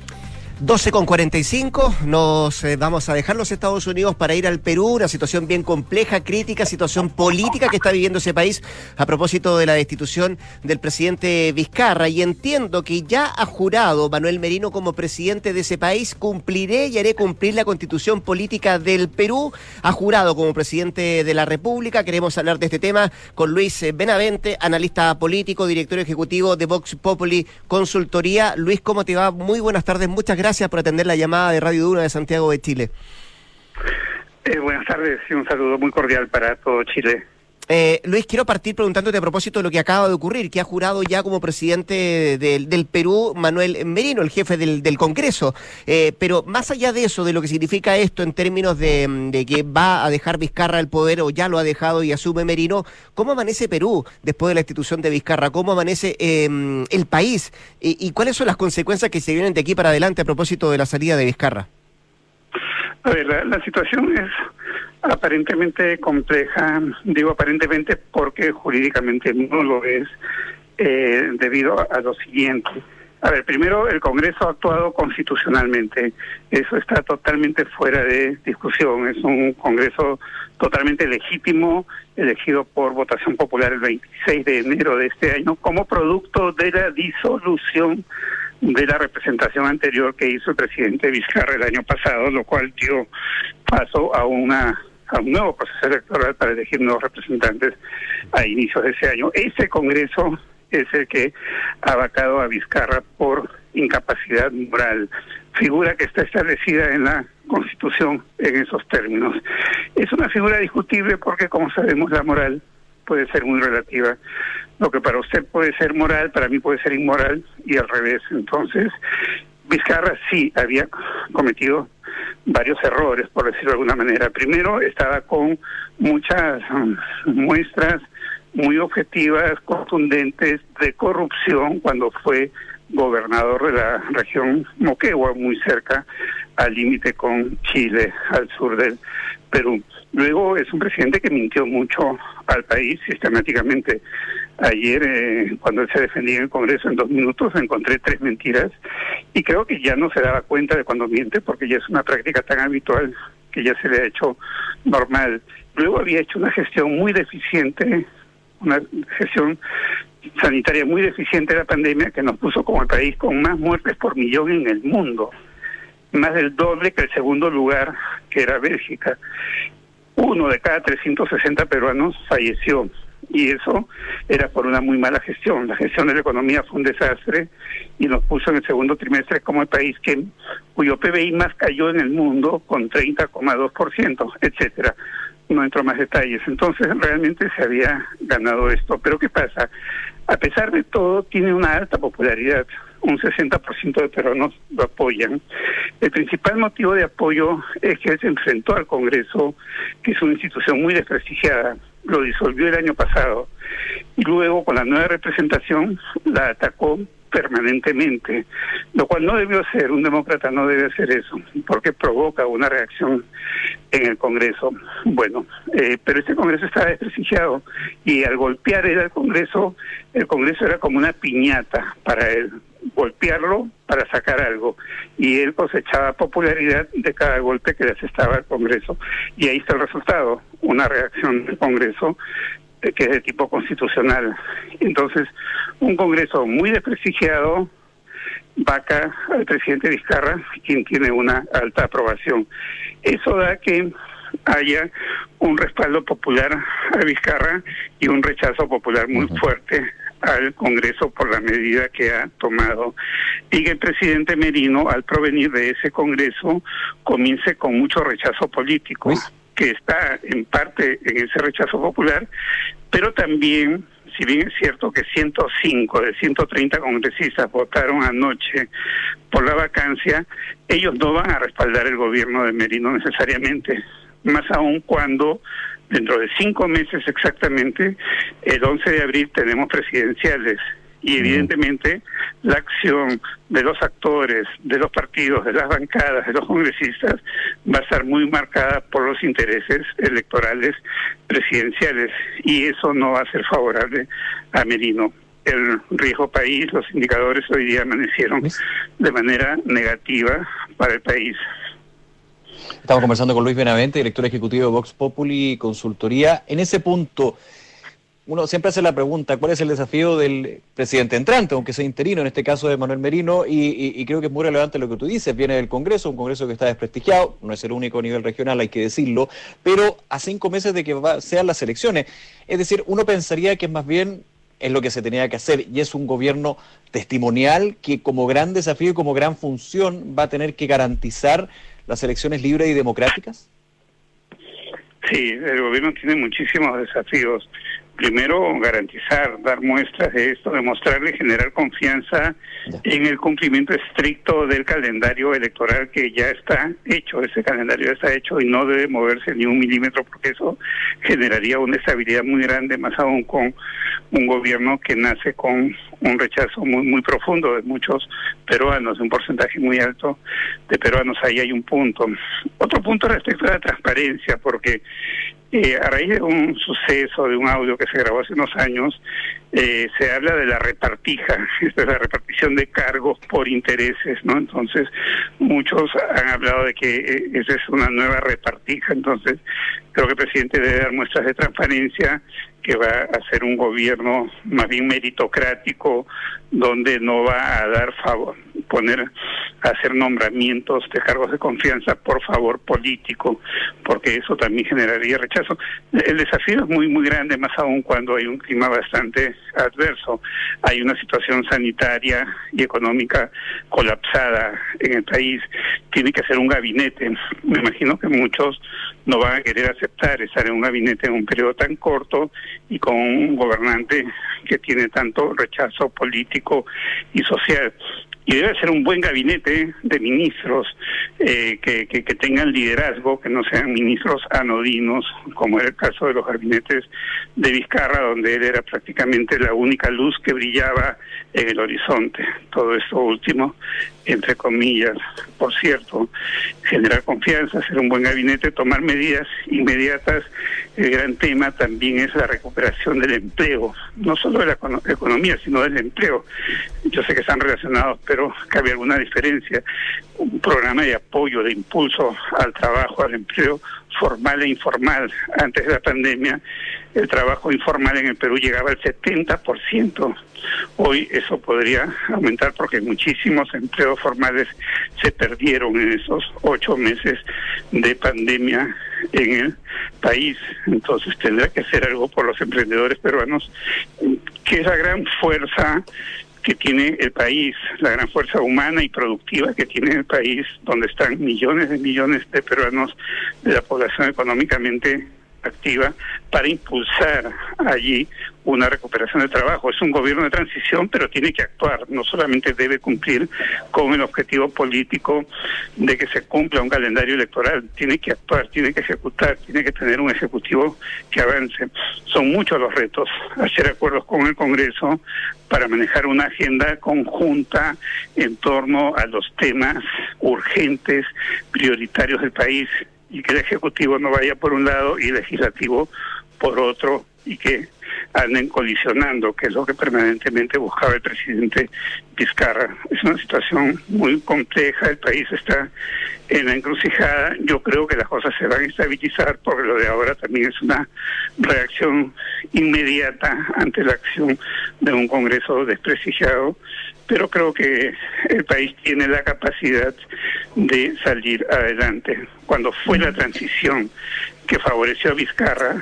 12:45, nos vamos a dejar los Estados Unidos para ir al Perú, una situación bien compleja, crítica, situación política que está viviendo ese país a propósito de la destitución del presidente Vizcarra, y entiendo que ya ha jurado Manuel Merino como presidente de ese país: cumpliré y haré cumplir la constitución política del Perú. Ha jurado como presidente de la República. Queremos hablar de este tema con Luis Benavente, analista político, director ejecutivo de Vox Populi Consultoría. Luis, ¿cómo te va? Muy buenas tardes, muchas gracias por atender la llamada de Radio Duna de Santiago de Chile. Buenas tardes y un saludo muy cordial para todo Chile. Luis, quiero partir preguntándote a propósito de lo que acaba de ocurrir, que ha jurado ya como presidente del Perú Manuel Merino, el jefe del Congreso. Pero más allá de eso, de lo que significa esto en términos de que va a dejar Vizcarra el poder, o ya lo ha dejado y asume Merino, ¿cómo amanece Perú después de la institución de Vizcarra? ¿Cómo amanece el país? ¿Y cuáles son las consecuencias que se vienen de aquí para adelante a propósito de la salida de Vizcarra? A ver, la situación es aparentemente compleja. Digo aparentemente porque jurídicamente no lo es, debido a lo siguiente. A ver, primero, el Congreso ha actuado constitucionalmente. Eso está totalmente fuera de discusión. Es un Congreso totalmente legítimo, elegido por votación popular el 26 de enero de este año, como producto de la disolución de la representación anterior que hizo el presidente Vizcarra el año pasado, lo cual dio paso a un nuevo proceso electoral para elegir nuevos representantes a inicios de ese año. Ese Congreso es el que ha vacado a Vizcarra por incapacidad moral, figura que está establecida en la Constitución en esos términos. Es una figura discutible porque, como sabemos, la moral puede ser muy relativa. Lo que para usted puede ser moral, para mí puede ser inmoral, y al revés. Entonces, Vizcarra sí había cometido varios errores, por decirlo de alguna manera. Primero, estaba con muchas muestras muy objetivas, contundentes, de corrupción cuando fue gobernador de la región Moquegua, muy cerca al límite con Chile, al sur del Perú. Luego es un presidente que mintió mucho al país sistemáticamente. Ayer, cuando él se defendía en el Congreso en 2 minutos, encontré 3 mentiras, y creo que ya no se daba cuenta de cuando miente, porque ya es una práctica tan habitual que ya se le ha hecho normal. Luego había hecho una gestión muy deficiente, una gestión sanitaria muy deficiente de la pandemia, que nos puso como el país con más muertes por millón en el mundo, más del doble que el segundo lugar, que era Bélgica. 1 de cada 360 peruanos falleció, y eso era por una muy mala gestión. La gestión de la economía fue un desastre y nos puso en el segundo trimestre como el país cuyo PBI más cayó en el mundo, con 30,2%, etcétera. No entro más detalles. Entonces, realmente se había ganado esto. Pero ¿qué pasa? A pesar de todo, tiene una alta popularidad. Un 60% de peruanos lo apoyan. El principal motivo de apoyo es que él se enfrentó al Congreso, que es una institución muy desprestigiada. Lo disolvió el año pasado. Y luego, con la nueva representación, la atacó permanentemente, lo cual no debió ser, un demócrata no debe hacer eso, porque provoca una reacción en el Congreso. Bueno, pero este Congreso estaba desprestigiado y al golpear el Congreso era como una piñata para él, golpearlo para sacar algo, y él cosechaba popularidad de cada golpe que le asestaba al Congreso, y ahí está el resultado, una reacción del Congreso que es de tipo constitucional. Entonces, un Congreso muy desprestigiado vaca al presidente Vizcarra, quien tiene una alta aprobación. Eso da que haya un respaldo popular a Vizcarra y un rechazo popular muy fuerte al Congreso por la medida que ha tomado, y que el presidente Merino, al provenir de ese Congreso, comience con mucho rechazo político, que está en parte en ese rechazo popular, pero también, si bien es cierto que 105 de 130 congresistas votaron anoche por la vacancia, ellos no van a respaldar el gobierno de Merino necesariamente, más aún cuando dentro de 5 meses exactamente, el 11 de abril tenemos presidenciales. Y evidentemente la acción de los actores, de los partidos, de las bancadas, de los congresistas va a estar muy marcada por los intereses electorales presidenciales, y eso no va a ser favorable a Merino. El riesgo país, los indicadores hoy día amanecieron de manera negativa para el país. Estamos conversando con Luis Benavente, director ejecutivo de Vox Populi Consultoría. En ese punto, uno siempre hace la pregunta, ¿cuál es el desafío del presidente entrante, aunque sea interino, en este caso de Manuel Merino? Y creo que es muy relevante lo que tú dices, viene del Congreso, un Congreso que está desprestigiado, no es el único a nivel regional, hay que decirlo, pero a 5 meses de que sean las elecciones. Es decir, uno pensaría que más bien es lo que se tenía que hacer, y es un gobierno testimonial que como gran desafío y como gran función va a tener que garantizar las elecciones libres y democráticas. Sí, el gobierno tiene muchísimos desafíos. Primero, garantizar, dar muestras de esto, demostrarle, generar confianza en el cumplimiento estricto del calendario electoral que ya está hecho. Ese calendario ya está hecho y no debe moverse ni un milímetro, porque eso generaría una estabilidad muy grande, más aún con un gobierno que nace con un rechazo muy profundo de muchos peruanos, un porcentaje muy alto de peruanos. Ahí hay un punto. Otro punto respecto a la transparencia, porque a raíz de un suceso, de un audio que se grabó hace unos años, se habla de la repartija, esta es la repartición de cargos por intereses, ¿no? Entonces, muchos han hablado de que esa es una nueva repartija. Entonces, creo que el presidente debe dar muestras de transparencia, que va a ser un gobierno más bien meritocrático, donde no va a dar favor, a hacer nombramientos de cargos de confianza por favor político, porque eso también generaría rechazo. El desafío es muy grande, más aún cuando hay un clima bastante adverso. Hay una situación sanitaria y económica colapsada en el país. Tiene que ser un gabinete. Me imagino que muchos no van a querer aceptar estar en un gabinete en un periodo tan corto y con un gobernante que tiene tanto rechazo político y social. Y debe ser un buen gabinete de ministros que tengan liderazgo, que no sean ministros anodinos, como era el caso de los gabinetes de Vizcarra, donde él era prácticamente la única luz que brillaba en el horizonte. Todo esto último, entre comillas. Por cierto, generar confianza, hacer un buen gabinete, tomar medidas inmediatas. El gran tema también es la recuperación del empleo, no solo de la economía, sino del empleo. Yo sé que están relacionados, pero cabe alguna diferencia. Un programa de apoyo, de impulso al trabajo, al empleo formal e informal. Antes de la pandemia, el trabajo informal en el Perú llegaba al 70%. Hoy eso podría aumentar porque muchísimos empleos formales se perdieron en esos 8 meses de pandemia en el país. Entonces tendrá que hacer algo por los emprendedores peruanos, que es la gran fuerza que tiene el país, la gran fuerza humana y productiva que tiene el país, donde están millones de peruanos de la población económicamente activa, para impulsar allí una recuperación de trabajo. Es un gobierno de transición, pero tiene que actuar. No solamente debe cumplir con el objetivo político de que se cumpla un calendario electoral, tiene que actuar, tiene que ejecutar, tiene que tener un ejecutivo que avance. Son muchos los retos, hacer acuerdos con el Congreso para manejar una agenda conjunta en torno a los temas urgentes, prioritarios del país, y que el Ejecutivo no vaya por un lado y el Legislativo por otro, y que anden colisionando, que es lo que permanentemente buscaba el presidente Vizcarra. Es una situación muy compleja, el país está en la encrucijada. Yo creo que las cosas se van a estabilizar, porque lo de ahora también es una reacción inmediata ante la acción de un Congreso desprestigiado, pero creo que el país tiene la capacidad de salir adelante. Cuando fue la transición que favoreció a Vizcarra,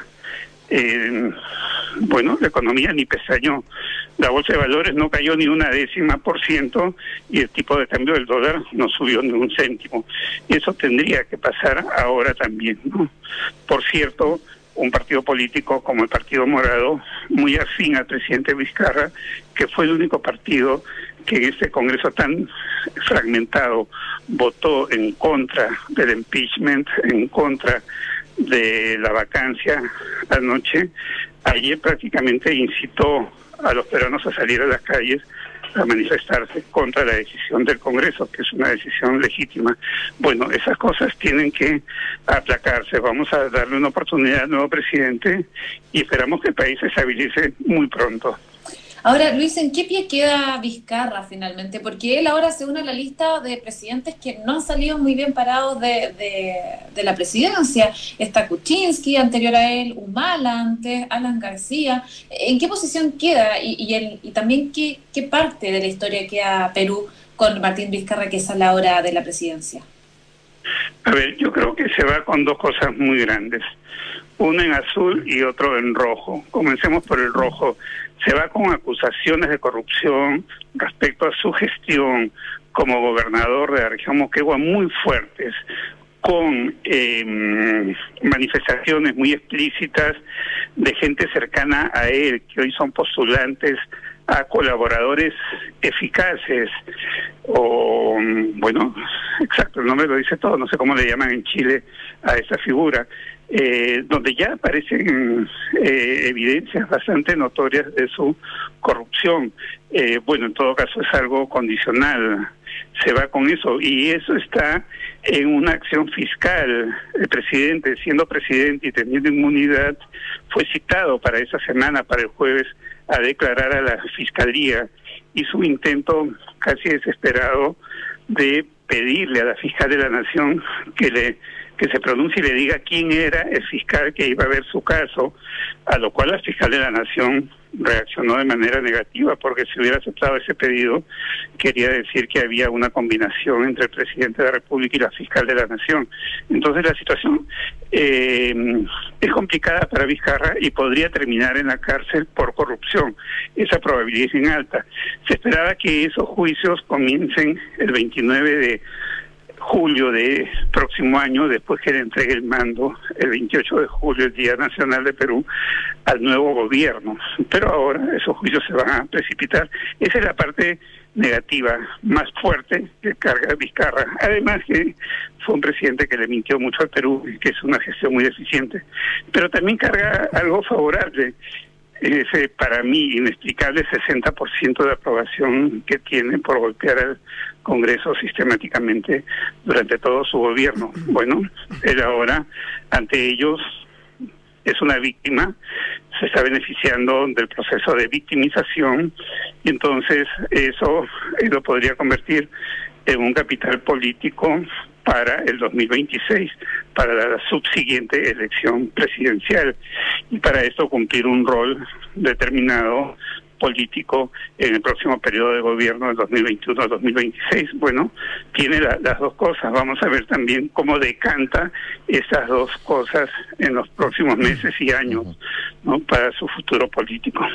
la economía ni pestañeó, la bolsa de valores no cayó ni 0.1% y el tipo de cambio del dólar no subió ni un céntimo, y eso tendría que pasar ahora también, ¿no? Por cierto, un partido político como el Partido Morado, muy afín al presidente Vizcarra, que fue el único partido que en este Congreso tan fragmentado votó en contra del impeachment, en contra de la vacancia anoche, ayer prácticamente incitó a los peruanos a salir a las calles a manifestarse contra la decisión del Congreso, que es una decisión legítima. Bueno, esas cosas tienen que aplacarse. Vamos a darle una oportunidad al nuevo presidente y esperamos que el país se estabilice muy pronto. Ahora, Luis, ¿en qué pie queda Vizcarra finalmente? Porque él ahora se une a la lista de presidentes que no han salido muy bien parados de la presidencia. Está Kuczynski, anterior a él, Humala antes, Alan García. ¿En qué posición queda? Y también, ¿qué parte de la historia queda Perú con Martín Vizcarra, que es a la hora de la presidencia? A ver, yo creo que se va con dos cosas muy grandes. Uno en azul y otro en rojo. Comencemos por el rojo. Se va con acusaciones de corrupción respecto a su gestión como gobernador de la región Moquegua muy fuertes, con manifestaciones muy explícitas de gente cercana a él, que hoy son postulantes a colaboradores eficaces, o exacto, el nombre lo dice todo, no sé cómo le llaman en Chile a esta figura, donde ya aparecen evidencias bastante notorias de su corrupción. En todo caso es algo condicional, se va con eso, y eso está en una acción fiscal. El presidente, siendo presidente y teniendo inmunidad, fue citado para esa semana, para el jueves, a declarar a la Fiscalía, y su intento casi desesperado de pedirle a la fiscal de la Nación que se pronuncie y le diga quién era el fiscal que iba a ver su caso, a lo cual la fiscal de la Nación reaccionó de manera negativa, porque si hubiera aceptado ese pedido, quería decir que había una combinación entre el presidente de la República y la fiscal de la Nación. Entonces la situación es complicada para Vizcarra y podría terminar en la cárcel por corrupción. Esa probabilidad es bien alta. Se esperaba que esos juicios comiencen el 29 de julio de próximo año, después que le entregue el mando el 28 de julio, el Día Nacional de Perú, al nuevo gobierno. Pero ahora esos juicios se van a precipitar. Esa es la parte negativa más fuerte que carga Vizcarra. Además que fue un presidente que le mintió mucho al Perú y que es una gestión muy deficiente. Pero también carga algo favorable. Ese, para mí, inexplicable 60% de aprobación que tiene por golpear al Congreso sistemáticamente durante todo su gobierno. Bueno, él ahora, ante ellos, es una víctima, se está beneficiando del proceso de victimización, y entonces eso lo podría convertir en un capital político para el 2026, para la subsiguiente elección presidencial, y para esto cumplir un rol determinado político en el próximo periodo de gobierno del 2021 al 2026. Bueno, tiene las dos cosas. Vamos a ver también cómo decanta esas dos cosas en los próximos meses y años, ¿no?, para su futuro político.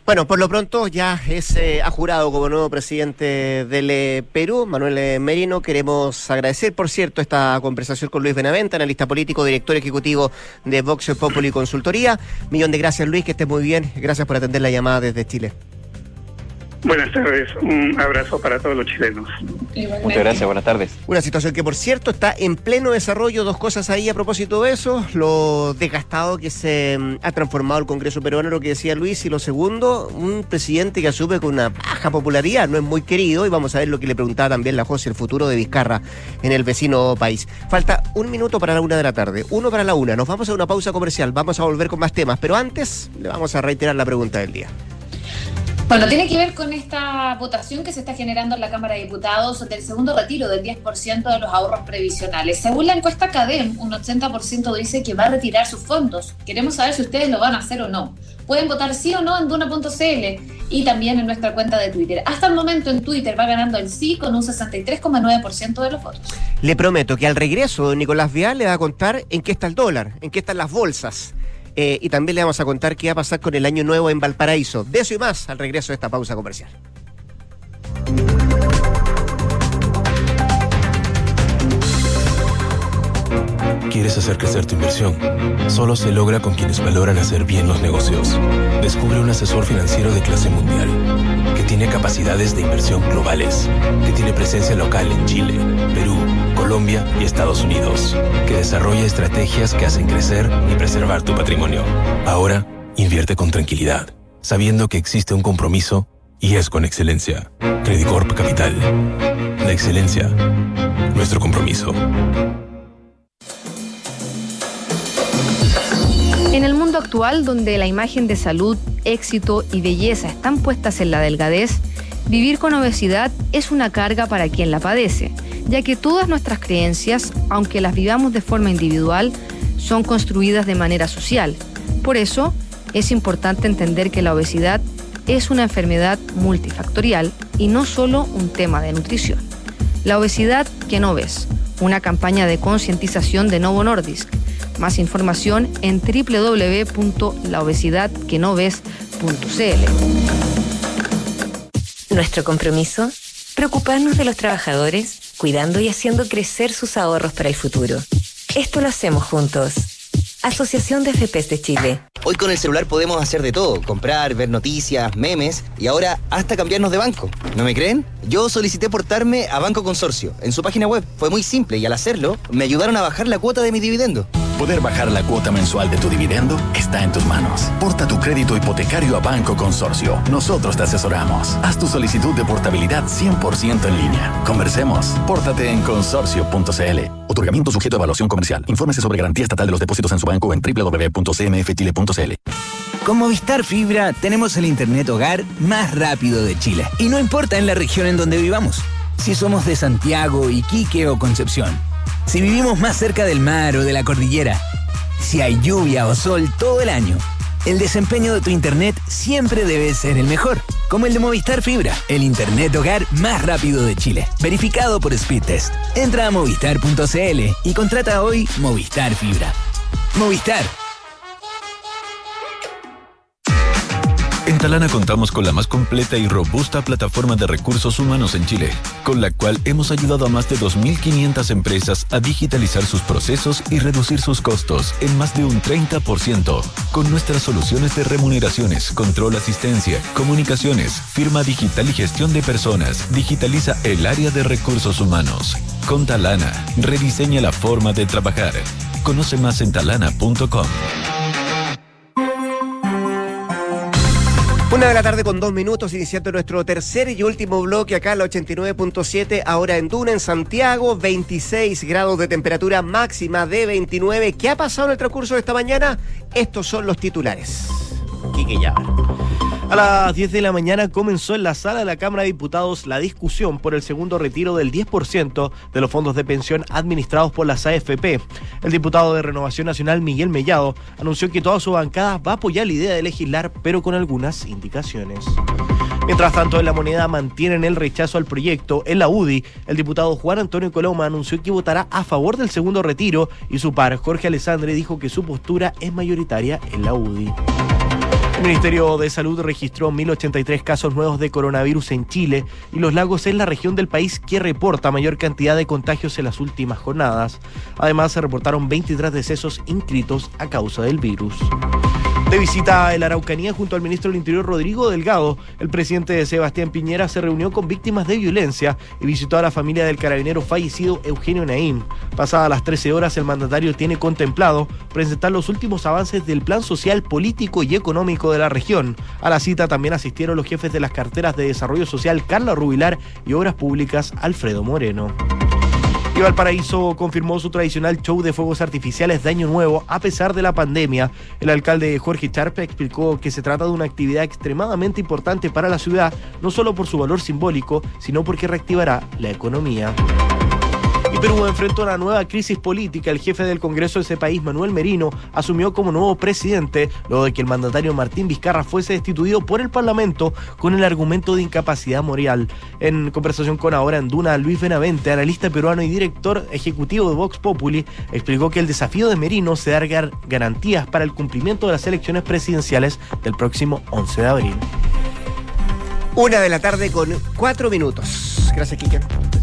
Bueno, por lo pronto ya es ha jurado como nuevo presidente del Perú, Manuel Merino. Queremos agradecer, por cierto, esta conversación con Luis Benavente, analista político, director ejecutivo de Vox Populi Consultoría. Millón de gracias, Luis, que estés muy bien. Gracias por atender la llamada desde Chile. Buenas tardes, un abrazo para todos los chilenos. Muchas gracias, buenas tardes. Una situación que, por cierto, está en pleno desarrollo. Dos cosas ahí a propósito de eso: lo desgastado que se ha transformado el Congreso peruano, lo que decía Luis, y lo segundo, un presidente que asume con una baja popularidad, no es muy querido, y vamos a ver lo que le preguntaba también la José, el futuro de Vizcarra en el vecino país. Falta 1 minuto para la 1 de la tarde, 1 para la 1. Nos vamos a una pausa comercial, vamos a volver con más temas, pero antes le vamos a reiterar la pregunta del día. Bueno, tiene que ver con esta votación que se está generando en la Cámara de Diputados del segundo retiro del 10% de los ahorros previsionales. Según la encuesta CADEM, un 80% dice que va a retirar sus fondos. Queremos saber si ustedes lo van a hacer o no. Pueden votar sí o no en Duna.cl y también en nuestra cuenta de Twitter. Hasta el momento en Twitter va ganando el sí con un 63,9% de los votos. Le prometo que al regreso Nicolás Vial le va a contar en qué está el dólar, en qué están las bolsas. Y también le vamos a contar qué va a pasar con el Año Nuevo en Valparaíso. De eso y más al regreso de esta pausa comercial. ¿Quieres hacer crecer tu inversión? Solo se logra con quienes valoran hacer bien los negocios. Descubre un asesor financiero de clase mundial, que tiene capacidades de inversión globales, que tiene presencia local en Chile, Perú, Colombia y Estados Unidos, que desarrolla estrategias que hacen crecer y preservar tu patrimonio. Ahora, invierte con tranquilidad, sabiendo que existe un compromiso y es con excelencia. Credicorp Capital. La excelencia, nuestro compromiso. En el mundo actual, donde la imagen de salud, éxito y belleza están puestas en la delgadez, vivir con obesidad es una carga para quien la padece, ya que todas nuestras creencias, aunque las vivamos de forma individual, son construidas de manera social. Por eso, es importante entender que la obesidad es una enfermedad multifactorial y no solo un tema de nutrición. La obesidad que no ves, una campaña de concientización de Novo Nordisk. Más información en www.laobesidadquenoves.cl. Nuestro compromiso, preocuparnos de los trabajadores, cuidando y haciendo crecer sus ahorros para el futuro. Esto lo hacemos juntos. Asociación de AFPs de Chile. Hoy con el celular podemos hacer de todo, comprar, ver noticias, memes y ahora hasta cambiarnos de banco. ¿No me creen? Yo solicité portarme a Banco Consorcio en su página web. Fue muy simple y al hacerlo me ayudaron a bajar la cuota de mi dividendo. Poder bajar la cuota mensual de tu dividendo está en tus manos. Porta tu crédito hipotecario a Banco Consorcio. Nosotros te asesoramos. Haz tu solicitud de portabilidad 100% en línea. Conversemos. Pórtate en consorcio.cl. Otorgamiento sujeto a evaluación comercial. Infórmese sobre garantía estatal de los depósitos en su banco en www.cmfchile.cl. Con Movistar Fibra tenemos el internet hogar más rápido de Chile. Y no importa en la región en donde vivamos. Si somos de Santiago, Iquique o Concepción. Si vivimos más cerca del mar o de la cordillera. Si hay lluvia o sol todo el año. El desempeño de tu internet siempre debe ser el mejor. Como el de Movistar Fibra, el internet hogar más rápido de Chile. Verificado por Speedtest. Entra a movistar.cl y contrata hoy Movistar Fibra. Movistar. En Talana contamos con la más completa y robusta plataforma de recursos humanos en Chile, con la cual hemos ayudado a más de 2.500 empresas a digitalizar sus procesos y reducir sus costos en más de un 30%. Con nuestras soluciones de remuneraciones, control, asistencia, comunicaciones, firma digital y gestión de personas, digitaliza el área de recursos humanos. Con Talana, rediseña la forma de trabajar. Conoce más en talana.com. 1 de la tarde con 2 minutos, iniciando nuestro tercer y último bloque acá en la 89.7, ahora en Duna, en Santiago, 26 grados de temperatura, máxima de 29. ¿Qué ha pasado en el transcurso de esta mañana? Estos son los titulares. Quique Llavar. A las 10 de la mañana comenzó en la sala de la Cámara de Diputados la discusión por el segundo retiro del 10% de los fondos de pensión administrados por las AFP. El diputado de Renovación Nacional, Miguel Mellado, anunció que toda su bancada va a apoyar la idea de legislar, pero con algunas indicaciones. Mientras tanto, en La Moneda mantienen el rechazo al proyecto. En la UDI, el diputado Juan Antonio Coloma anunció que votará a favor del segundo retiro y su par, Jorge Alessandre, dijo que su postura es mayoritaria en la UDI. El Ministerio de Salud registró 1.083 casos nuevos de coronavirus en Chile y Los Lagos es la región del país que reporta mayor cantidad de contagios en las últimas jornadas. Además, se reportaron 23 decesos inscritos a causa del virus. De visita en la Araucanía junto al ministro del Interior Rodrigo Delgado, el presidente Sebastián Piñera se reunió con víctimas de violencia y visitó a la familia del carabinero fallecido Eugenio Naim. Pasadas las 13 horas, el mandatario tiene contemplado presentar los últimos avances del plan social, político y económico de la región. A la cita también asistieron los jefes de las carteras de Desarrollo Social Carla Rubilar y Obras Públicas Alfredo Moreno. Y Valparaíso confirmó su tradicional show de fuegos artificiales de Año Nuevo a pesar de la pandemia. El alcalde Jorge Charpe explicó que se trata de una actividad extremadamente importante para la ciudad, no solo por su valor simbólico, sino porque reactivará la economía. Y Perú enfrenta una nueva crisis política. El jefe del Congreso de ese país, Manuel Merino, asumió como nuevo presidente luego de que el mandatario Martín Vizcarra fuese destituido por el Parlamento con el argumento de incapacidad moral. En conversación con Ahora en Duna, Luis Benavente, analista peruano y director ejecutivo de Vox Populi, explicó que el desafío de Merino es dar garantías para el cumplimiento de las elecciones presidenciales del próximo 11 de abril. 1:04 p.m. Gracias, Quique.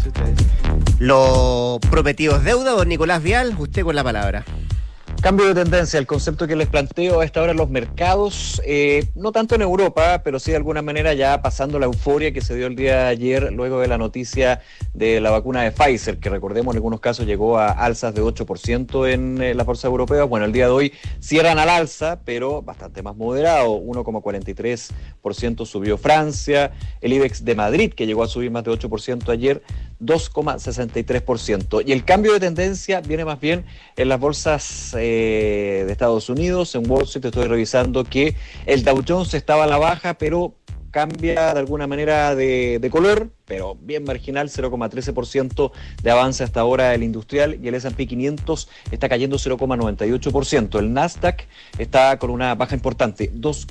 Lo prometido es deuda, don Nicolás Vial, usted con la palabra. Cambio de tendencia, el concepto que les planteo a esta hora en los mercados, no tanto en Europa, pero sí de alguna manera ya pasando la euforia que se dio el día de ayer luego de la noticia de la vacuna de Pfizer, que recordemos en algunos casos llegó a alzas de 8% en las bolsas europeas. Bueno, el día de hoy cierran al alza, pero bastante más moderado, 1,43% subió Francia, el IBEX de Madrid, que llegó a subir más de 8% ayer, 2,63%. Y el cambio de tendencia viene más bien en las bolsas de Estados Unidos. En Wall Street estoy revisando que el Dow Jones estaba a la baja, pero cambia de alguna manera de color, pero bien marginal, 0,13% de avance hasta ahora el industrial, y el S&P 500 está cayendo 0,98%. El Nasdaq está con una baja importante,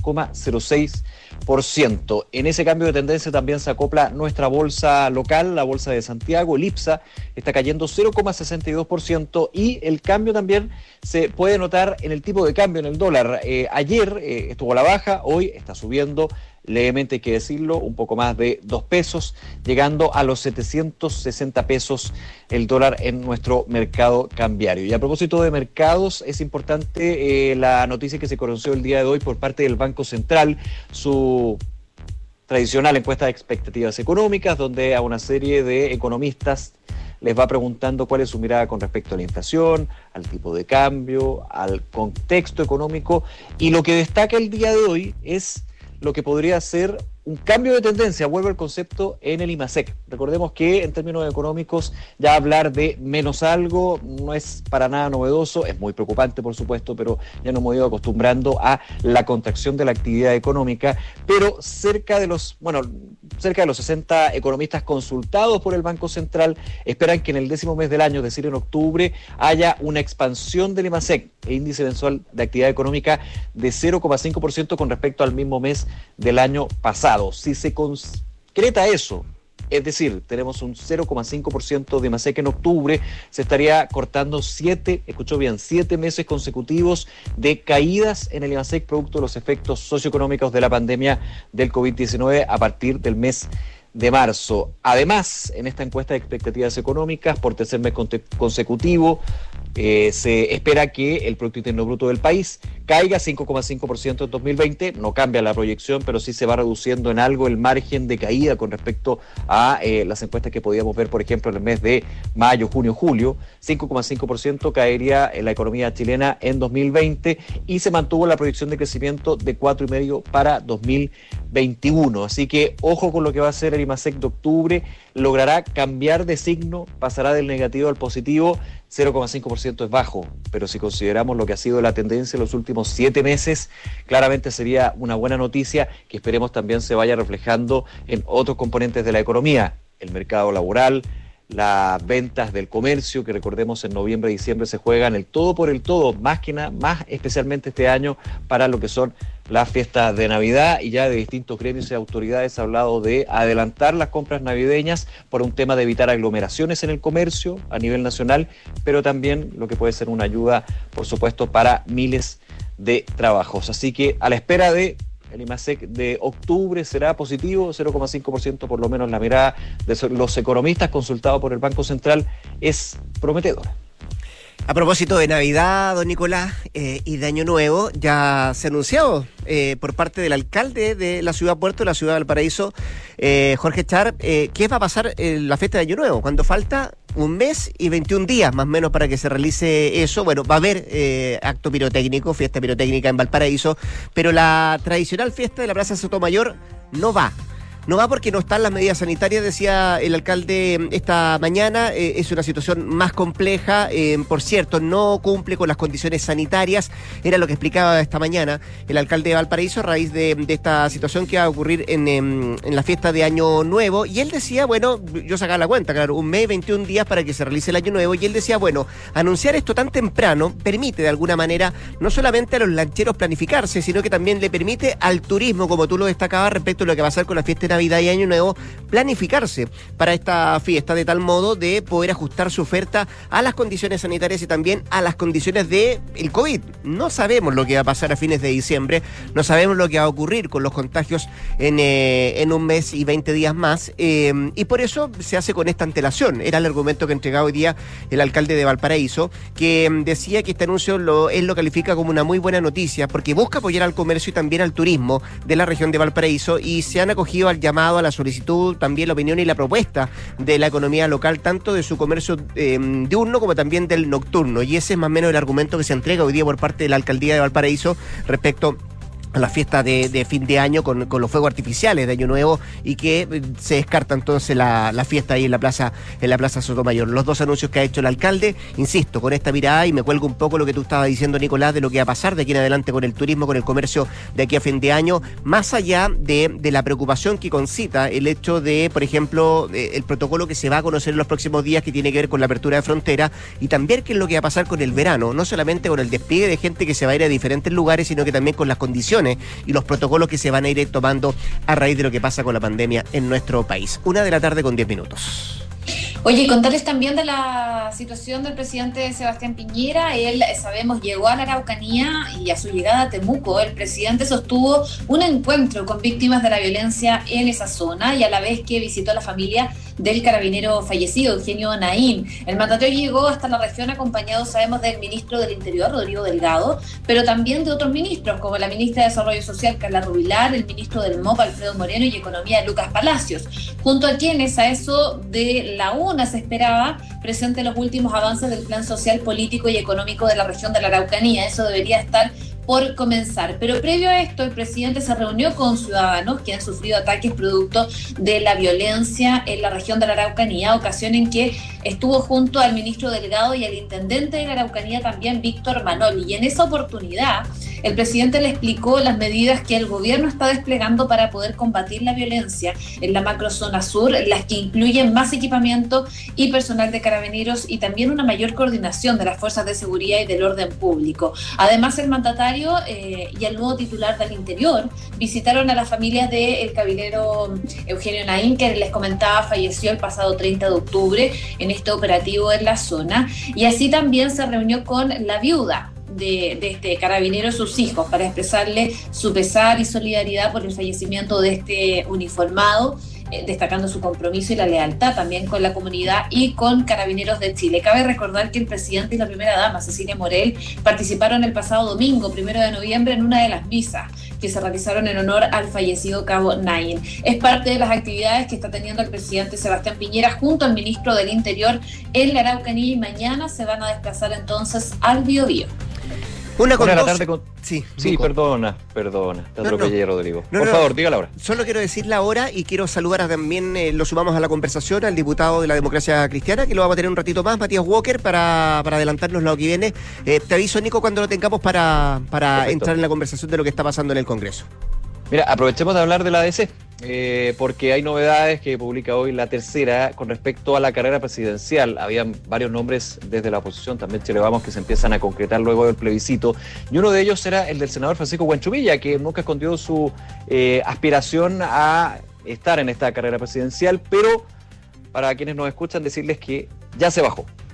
2,06%. En ese cambio de tendencia también se acopla nuestra bolsa local, la bolsa de Santiago, el IPSA, está cayendo 0,62%, y el cambio también se puede notar en el tipo de cambio, en el dólar. Ayer estuvo a la baja, hoy está subiendo levemente, hay que decirlo, un poco más de 2 pesos, llegando a los 760 pesos el dólar en nuestro mercado cambiario. Y a propósito de mercados, es importante la noticia que se conoció el día de hoy por parte del Banco Central, su tradicional encuesta de expectativas económicas, donde a una serie de economistas les va preguntando cuál es su mirada con respecto a la inflación, al tipo de cambio, al contexto económico, y lo que destaca el día de hoy es lo que podría ser un cambio de tendencia. Vuelve el concepto en el IMASEC. Recordemos que en términos económicos ya hablar de menos algo no es para nada novedoso, es muy preocupante por supuesto, pero ya nos hemos ido acostumbrando a la contracción de la actividad económica, pero cerca de los 60 economistas consultados por el Banco Central esperan que en el 10º mes del año, es decir en octubre, haya una expansión del IMASEC, el índice mensual de actividad económica, de 0,5% con respecto al mismo mes del año pasado. Si se concreta eso, es decir, tenemos un 0,5% de IMASEC en octubre, se estaría cortando 7 meses consecutivos de caídas en el IMASEC producto de los efectos socioeconómicos de la pandemia del COVID-19 a partir del mes de marzo. Además, en esta encuesta de expectativas económicas, por tercer mes consecutivo, se espera que el Producto Interno Bruto del país caiga 5,5% en 2020, no cambia la proyección, pero sí se va reduciendo en algo el margen de caída con respecto a las encuestas que podíamos ver, por ejemplo, en el mes de mayo, junio, julio. 5,5% caería en la economía chilena en 2020 y se mantuvo la proyección de crecimiento de 4,5% para 2021. Así que ojo con lo que va a hacer el IMASEC de octubre, logrará cambiar de signo, pasará del negativo al positivo. 0,5% es bajo, pero si consideramos lo que ha sido la tendencia en los últimos 7 meses, claramente sería una buena noticia que esperemos también se vaya reflejando en otros componentes de la economía, el mercado laboral, las ventas del comercio, que recordemos en noviembre y diciembre se juegan el todo por el todo, más especialmente este año para lo que son las fiestas de Navidad, y ya de distintos gremios y autoridades se ha hablado de adelantar las compras navideñas por un tema de evitar aglomeraciones en el comercio a nivel nacional, pero también lo que puede ser una ayuda, por supuesto, para miles de trabajos. Así que a la espera de el IMASEC de octubre será positivo, 0,5%, por lo menos la mirada de los economistas consultados por el Banco Central es prometedora. A propósito de Navidad, don Nicolás, y de Año Nuevo, ya se ha anunciado por parte del alcalde de la ciudad Puerto, de la ciudad de Valparaíso, Jorge Char, qué va a pasar en la fiesta de Año Nuevo, cuando falta un mes y 21 días más o menos para que se realice eso. Bueno, va a haber acto pirotécnico, fiesta pirotécnica en Valparaíso, pero la tradicional fiesta de la Plaza Sotomayor no va. No va porque no están las medidas sanitarias, decía el alcalde esta mañana. Es una situación más compleja. Por cierto, no cumple con las condiciones sanitarias. Era lo que explicaba esta mañana el alcalde de Valparaíso a raíz de esta situación que va a ocurrir en la fiesta de Año Nuevo. Y él decía, bueno, yo sacaba la cuenta, claro, un mes, 21 días para que se realice el Año Nuevo. Y él decía, bueno, anunciar esto tan temprano permite de alguna manera no solamente a los lancheros planificarse, sino que también le permite al turismo, como tú lo destacabas respecto a lo que va a pasar con la fiesta de Navidad y Año Nuevo, planificarse para esta fiesta de tal modo de poder ajustar su oferta a las condiciones sanitarias y también a las condiciones del COVID. No sabemos lo que va a pasar a fines de diciembre, no sabemos lo que va a ocurrir con los contagios en un mes y 20 días más, y por eso se hace con esta antelación. Era el argumento que entregaba hoy día el alcalde de Valparaíso, que decía que este anuncio él lo califica como una muy buena noticia porque busca apoyar al comercio y también al turismo de la región de Valparaíso, y se han acogido al llamado, a la solicitud, también la opinión y la propuesta de la economía local, tanto de su comercio diurno como también del nocturno. Y ese es más o menos el argumento que se entrega hoy día por parte de la alcaldía de Valparaíso respecto a la fiesta de fin de año con los fuegos artificiales de Año Nuevo, y que se descarta entonces la fiesta ahí en la Plaza Sotomayor. Los dos anuncios que ha hecho el alcalde, insisto, con esta mirada, y me cuelgo un poco lo que tú estabas diciendo, Nicolás, de lo que va a pasar de aquí en adelante con el turismo, con el comercio de aquí a fin de año, más allá de la preocupación que concita el hecho de, por ejemplo, el protocolo que se va a conocer en los próximos días, que tiene que ver con la apertura de frontera, y también qué es lo que va a pasar con el verano, no solamente con el despliegue de gente que se va a ir a diferentes lugares, sino que también con las condiciones y los protocolos que se van a ir tomando a raíz de lo que pasa con la pandemia en nuestro país. 1:00 PM. Oye, y contarles también de la situación del presidente Sebastián Piñera. Él, sabemos, llegó a la Araucanía, y a su llegada a Temuco, el presidente sostuvo un encuentro con víctimas de la violencia en esa zona, y a la vez que visitó a la familia del carabinero fallecido, Eugenio Naín. El mandatario llegó hasta la región acompañado, sabemos, del ministro del Interior, Rodrigo Delgado, pero también de otros ministros, como la ministra de Desarrollo Social, Carla Rubilar, el ministro del MOP, Alfredo Moreno, y Economía, Lucas Palacios, junto a quienes a eso de la una se esperaba presente los últimos avances del plan social, político y económico de la región de la Araucanía. Eso debería estar por comenzar. Pero previo a esto, el presidente se reunió con ciudadanos que han sufrido ataques producto de la violencia en la región de la Araucanía, ocasión en que estuvo junto al ministro Delgado y al intendente de la Araucanía también, Víctor Manoli. Y en esa oportunidad, el presidente le explicó las medidas que el gobierno está desplegando para poder combatir la violencia en la macrozona sur, las que incluyen más equipamiento y personal de carabineros, y también una mayor coordinación de las fuerzas de seguridad y del orden público. Además, el mandatario y el nuevo titular del Interior visitaron a las familias del carabinero Eugenio Naín, que les comentaba falleció el pasado 30 de octubre en este operativo en la zona, y así también se reunió con la viuda de este carabinero, sus hijos, para expresarle su pesar y solidaridad por el fallecimiento de este uniformado, destacando su compromiso y la lealtad también con la comunidad y con Carabineros de Chile. Cabe recordar que el presidente y la primera dama, Cecilia Morel, participaron el pasado domingo, 1 de noviembre, en una de las misas que se realizaron en honor al fallecido cabo Naín. Es parte de las actividades que está teniendo el presidente Sebastián Piñera junto al ministro del Interior en la Araucanía, y mañana se van a desplazar entonces al Biobío. Una de la tarde con... Sí, perdona, te atropellé, Rodrigo. Por favor, diga la hora. Solo quiero decir la hora, y quiero saludar también, lo sumamos a la conversación, al diputado de la Democracia Cristiana, que lo vamos a tener un ratito más, Matías Walker, para adelantarnos lo que viene. Te aviso, Nico, cuando lo tengamos para entrar en la conversación de lo que está pasando en el Congreso. Mira, aprovechemos de hablar de la ADC, porque hay novedades que publica hoy La Tercera con respecto a la carrera presidencial. Habían varios nombres desde la oposición, también Chile Vamos, que se empiezan a concretar luego del plebiscito, y uno de ellos era el del senador Francisco Huanchumilla, que nunca escondió su aspiración a estar en esta carrera presidencial, pero para quienes nos escuchan decirles que ya se bajó.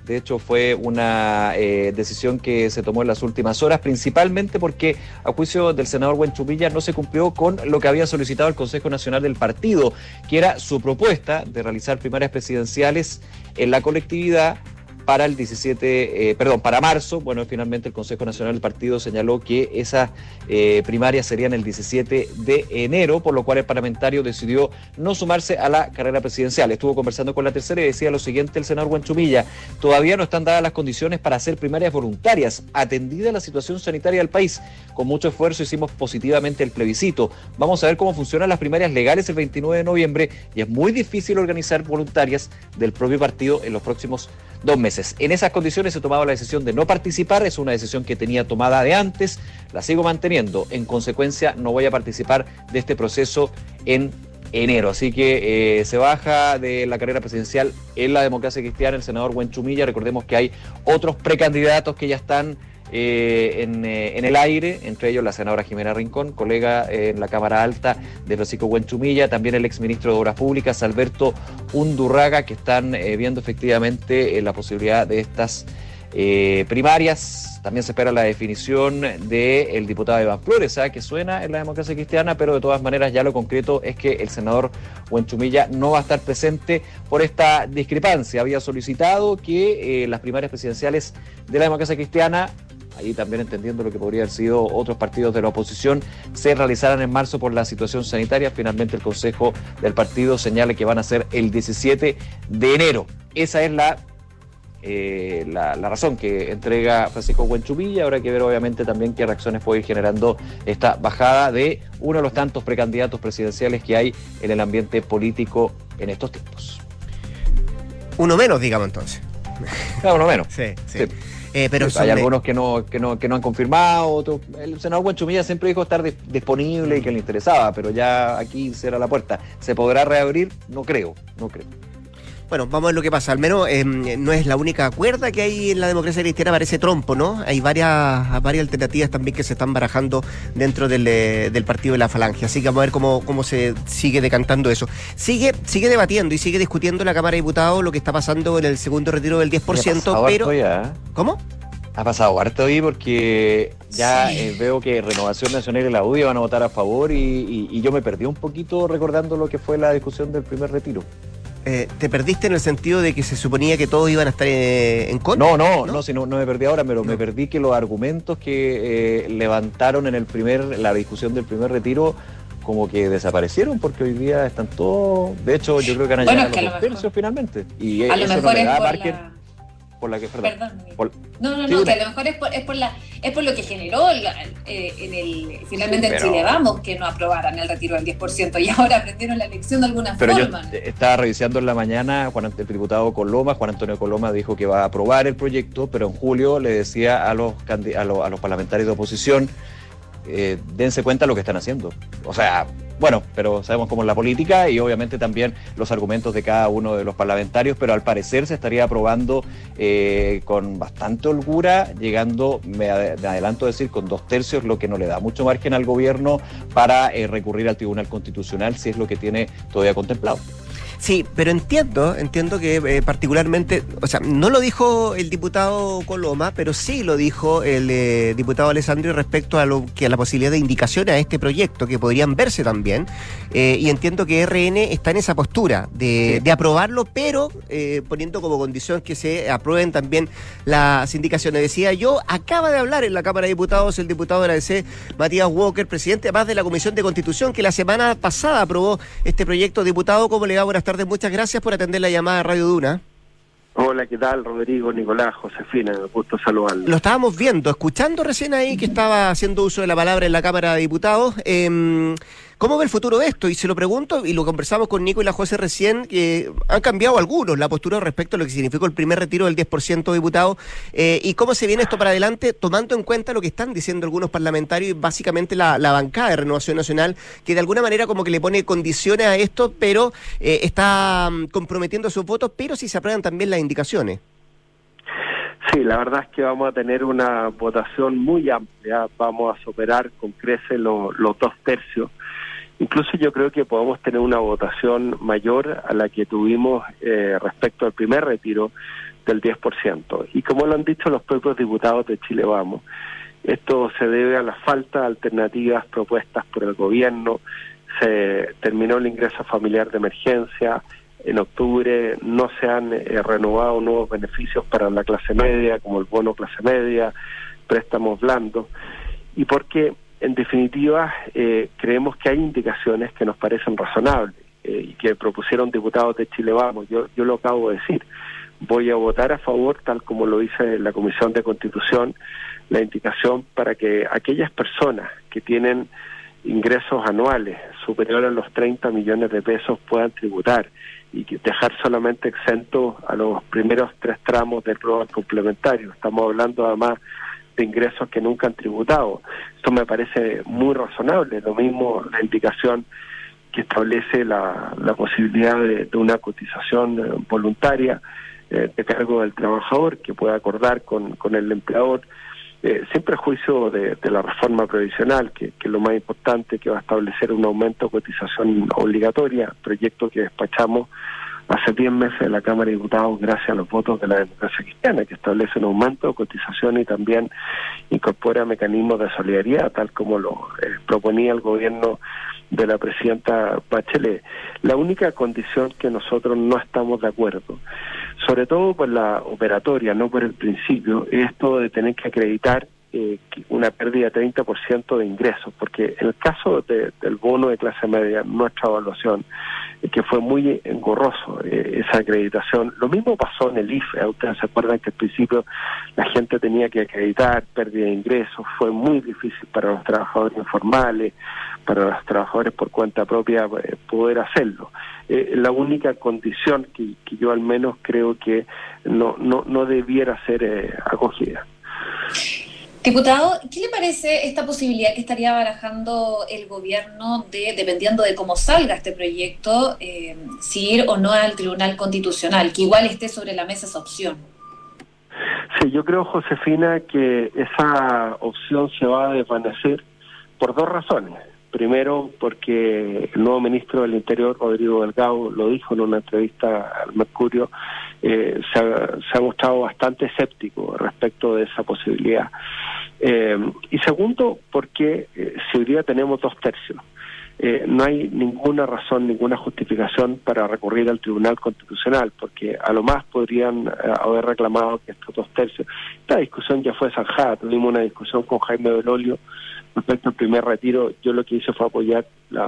De hecho, fue una decisión que se tomó en las últimas horas, principalmente porque, a juicio del senador Huenchumilla, no se cumplió con lo que había solicitado el Consejo Nacional del partido, que era su propuesta de realizar primarias presidenciales en la colectividad para el para marzo. Bueno, finalmente el Consejo Nacional del Partido señaló que esas primarias serían el 17 de enero, por lo cual el parlamentario decidió no sumarse a la carrera presidencial. Estuvo conversando con La Tercera y decía lo siguiente el senador Huenchumilla: todavía no están dadas las condiciones para hacer primarias voluntarias, atendida la situación sanitaria del país. Con mucho esfuerzo hicimos positivamente el plebiscito. Vamos a ver cómo funcionan las primarias legales el 29 de noviembre y es muy difícil organizar voluntarias del propio partido en los próximos 2 meses. En esas condiciones he tomado la decisión de no participar, es una decisión que tenía tomada de antes, la sigo manteniendo. En consecuencia, no voy a participar de este proceso en enero. Así que se baja de la carrera presidencial en la Democracia Cristiana el senador Huenchumilla. Recordemos que hay otros precandidatos que ya están en el aire, entre ellos la senadora Jimena Rincón, colega en la Cámara Alta de Francisco Huenchumilla, también el exministro de Obras Públicas, Alberto Undurraga, que están viendo efectivamente la posibilidad de estas primarias. También se espera la definición del diputado Iván Flores, que suena en la Democracia Cristiana, pero de todas maneras ya lo concreto es que el senador Huenchumilla no va a estar presente por esta discrepancia. Había solicitado que las primarias presidenciales de la Democracia Cristiana, ahí también entendiendo lo que podría haber sido otros partidos de la oposición, se realizaran en marzo por la situación sanitaria. Finalmente el Consejo del Partido señala que van a ser el 17 de enero. Esa es la razón que entrega Francisco Huenchumilla. Habrá que ver obviamente también qué reacciones puede ir generando esta bajada de uno de los tantos precandidatos presidenciales que hay en el ambiente político en estos tiempos. Uno menos, digamos entonces. Uno menos. Sí. Pero hay algunos que no han confirmado. El senador Huenchumilla siempre dijo estar disponible y que le interesaba, pero ya aquí cierra la puerta. ¿Se podrá reabrir? No creo. Bueno, vamos a ver lo que pasa. Al menos no es la única cuerda que hay en la Democracia Cristiana para ese trompo, ¿no? Hay varias alternativas también que se están barajando dentro del partido de la Falange. Así que vamos a ver cómo se sigue decantando eso. Sigue debatiendo y sigue discutiendo la Cámara de Diputados lo que está pasando en el segundo retiro del 10%, pero... Ya. ¿Cómo? Ha pasado harto ahí porque ya veo que Renovación Nacional y la UDI van a votar a favor y yo me perdí un poquito recordando lo que fue la discusión del primer retiro. ¿Te perdiste en el sentido de que se suponía que todos iban a estar en contra? No me perdí ahora, pero me perdí que los argumentos que levantaron en la discusión del primer retiro como que desaparecieron, porque hoy día están todos... De hecho, yo creo que van a llegar a los 2 tercios finalmente. Y a lo mejor es por la que... Perdón. Sí, que a lo mejor es por lo que generó finalmente en Chile Vamos, que no aprobaran el retiro del 10%, y ahora aprendieron la lección de alguna forma. Pero yo estaba revisando en la mañana, el diputado Coloma, Juan Antonio Coloma, dijo que va a aprobar el proyecto, pero en julio le decía a los parlamentarios de oposición, dense cuenta de lo que están haciendo. O sea, bueno, pero sabemos cómo es la política y obviamente también los argumentos de cada uno de los parlamentarios, pero al parecer se estaría aprobando con bastante holgura, llegando, me adelanto a decir, con 2 tercios, lo que no le da mucho margen al gobierno para recurrir al Tribunal Constitucional, si es lo que tiene todavía contemplado. Sí, pero entiendo que particularmente, o sea, no lo dijo el diputado Coloma, pero sí lo dijo el diputado Alessandri respecto a la posibilidad de indicaciones a este proyecto que podrían verse también, y entiendo que RN está en esa postura de aprobarlo, pero poniendo como condición que se aprueben también las indicaciones. Decía yo, acaba de hablar en la Cámara de Diputados el diputado de la DC, Matías Walker, presidente además de la Comisión de Constitución, que la semana pasada aprobó este proyecto. Diputado, ¿cómo le va? Buenas tardes, muchas gracias por atender la llamada de Radio Duna. Hola, ¿qué tal? Rodrigo, Nicolás, Josefina, me gusto saludarlo. Lo estábamos escuchando recién ahí que estaba haciendo uso de la palabra en la Cámara de Diputados. ¿Cómo ve el futuro de esto? Y se lo pregunto, y lo conversamos con Nico y la José recién, que han cambiado algunos la postura respecto a lo que significó el primer retiro del 10%, diputado, y cómo se viene esto para adelante, tomando en cuenta lo que están diciendo algunos parlamentarios y básicamente la bancada de Renovación Nacional, que de alguna manera como que le pone condiciones a esto, pero está comprometiendo sus votos, pero si se aprueban también las indicaciones. Sí, la verdad es que vamos a tener una votación muy amplia, vamos a superar con creces los 2 tercios. Incluso yo creo que podemos tener una votación mayor a la que tuvimos respecto al primer retiro del 10%. Y como lo han dicho los propios diputados de Chile Vamos, esto se debe a la falta de alternativas propuestas por el gobierno. Se terminó el ingreso familiar de emergencia. En octubre no se han renovado nuevos beneficios para la clase media, como el bono clase media, préstamos blandos. Y porque, en definitiva, creemos que hay indicaciones que nos parecen razonables y que propusieron diputados de Chile Vamos. Yo lo acabo de decir. Voy a votar a favor, tal como lo hice en la Comisión de Constitución, la indicación para que aquellas personas que tienen ingresos anuales superiores a los 30 millones de pesos puedan tributar y dejar solamente exentos a los primeros 3 tramos del programa complementario. Estamos hablando además de ingresos que nunca han tributado. Esto me parece muy razonable. Lo mismo la indicación que establece la posibilidad de una cotización voluntaria de cargo del trabajador que pueda acordar con el empleador, sin prejuicio de la reforma previsional, que es lo más importante, que va a establecer un aumento de cotización obligatoria, proyecto que despachamos hace 10 meses en la Cámara de Diputados gracias a los votos de la democracia cristiana, que establece un aumento de cotización y también incorpora mecanismos de solidaridad, tal como lo proponía el gobierno de la presidenta Bachelet. La única condición que nosotros no estamos de acuerdo, sobre todo por la operatoria, no por el principio, es esto de tener que acreditar una pérdida de 30% de ingresos, porque en el caso del bono de clase media, nuestra evaluación, que fue muy engorroso esa acreditación. Lo mismo pasó en el IFE. Ustedes se acuerdan que al principio la gente tenía que acreditar pérdida de ingresos, fue muy difícil para los trabajadores informales, para los trabajadores por cuenta propia poder hacerlo. La única condición que yo al menos creo que no debiera ser acogida. Diputado, ¿qué le parece esta posibilidad que estaría barajando el gobierno de, dependiendo de cómo salga este proyecto, si ir o no al Tribunal Constitucional, que igual esté sobre la mesa esa opción? Sí, yo creo, Josefina, que esa opción se va a desvanecer por 2 razones. Primero, porque el nuevo ministro del Interior, Rodrigo Delgado, lo dijo en una entrevista al Mercurio, se ha mostrado bastante escéptico respecto de esa posibilidad. Y segundo, porque si hoy día tenemos 2 tercios, no hay ninguna razón, ninguna justificación para recurrir al Tribunal Constitucional, porque a lo más podrían haber reclamado que estos 2 tercios. Esta discusión ya fue zanjada. Tuvimos una discusión con Jaime Belolio respecto al primer retiro. Yo lo que hice fue apoyar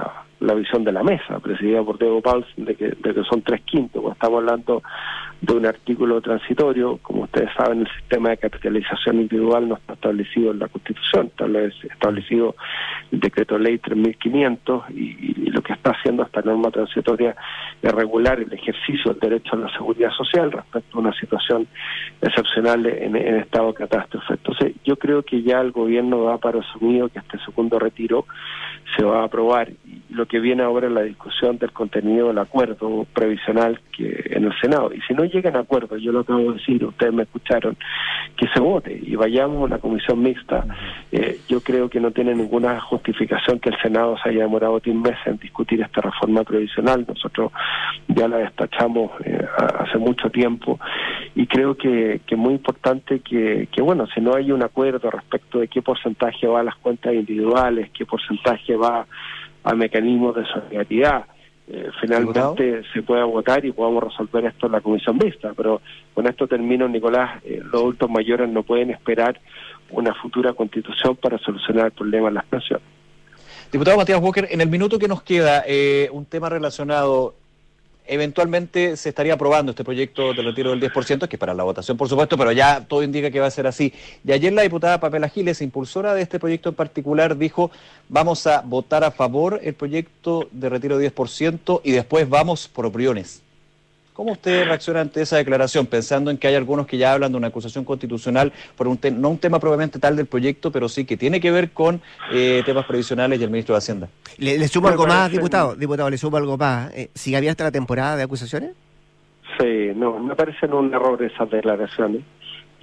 la visión de la mesa, presidida por Diego Pauls, de que son 3/5. Pues estamos hablando de un artículo transitorio. Como ustedes saben, el sistema de capitalización individual no está establecido en la Constitución, está establecido el Decreto Ley 3.500, y lo que está haciendo esta norma transitoria es regular el ejercicio del derecho a la seguridad social respecto a una situación excepcional en estado de catástrofe. Entonces, yo creo que ya el gobierno da para asumido que este segundo retiro se va a aprobar, y lo que viene ahora es la discusión del contenido del acuerdo previsional que en el Senado. Y si no llegan a acuerdo, yo lo acabo de decir, ustedes me escucharon, que se vote y vayamos a una comisión mixta. Yo creo que no tiene ninguna justificación que el Senado se haya demorado 10 meses en discutir esta reforma previsional. Nosotros ya la despachamos hace mucho tiempo, y creo que es muy importante que bueno, si no hay un acuerdo respecto de qué porcentaje va a las cuentas individuales, qué porcentaje va a mecanismos de solidaridad, finalmente se pueda votar y podamos resolver esto en la comisión mixta. Pero con esto termino, Nicolás. Los adultos mayores no pueden esperar una futura constitución para solucionar el problema de las pensiones. Diputado Matías Walker, en el minuto que nos queda, un tema relacionado. Eventualmente se estaría aprobando este proyecto del retiro del 10%, que es para la votación, por supuesto, pero ya todo indica que va a ser así. Y ayer la diputada Pamela Giles, impulsora de este proyecto en particular, dijo: vamos a votar a favor el proyecto de retiro del 10% y después vamos por opiniones. ¿Cómo usted reacciona ante esa declaración, pensando en que hay algunos que ya hablan de una acusación constitucional por no un tema probablemente tal del proyecto, pero sí que tiene que ver con temas previsionales y el ministro de Hacienda? ¿Le sumo algo más, diputado? Diputado, ¿le sumo algo más? ¿Sigue abierta la temporada de acusaciones? Sí, no, me parecen un error esas declaraciones.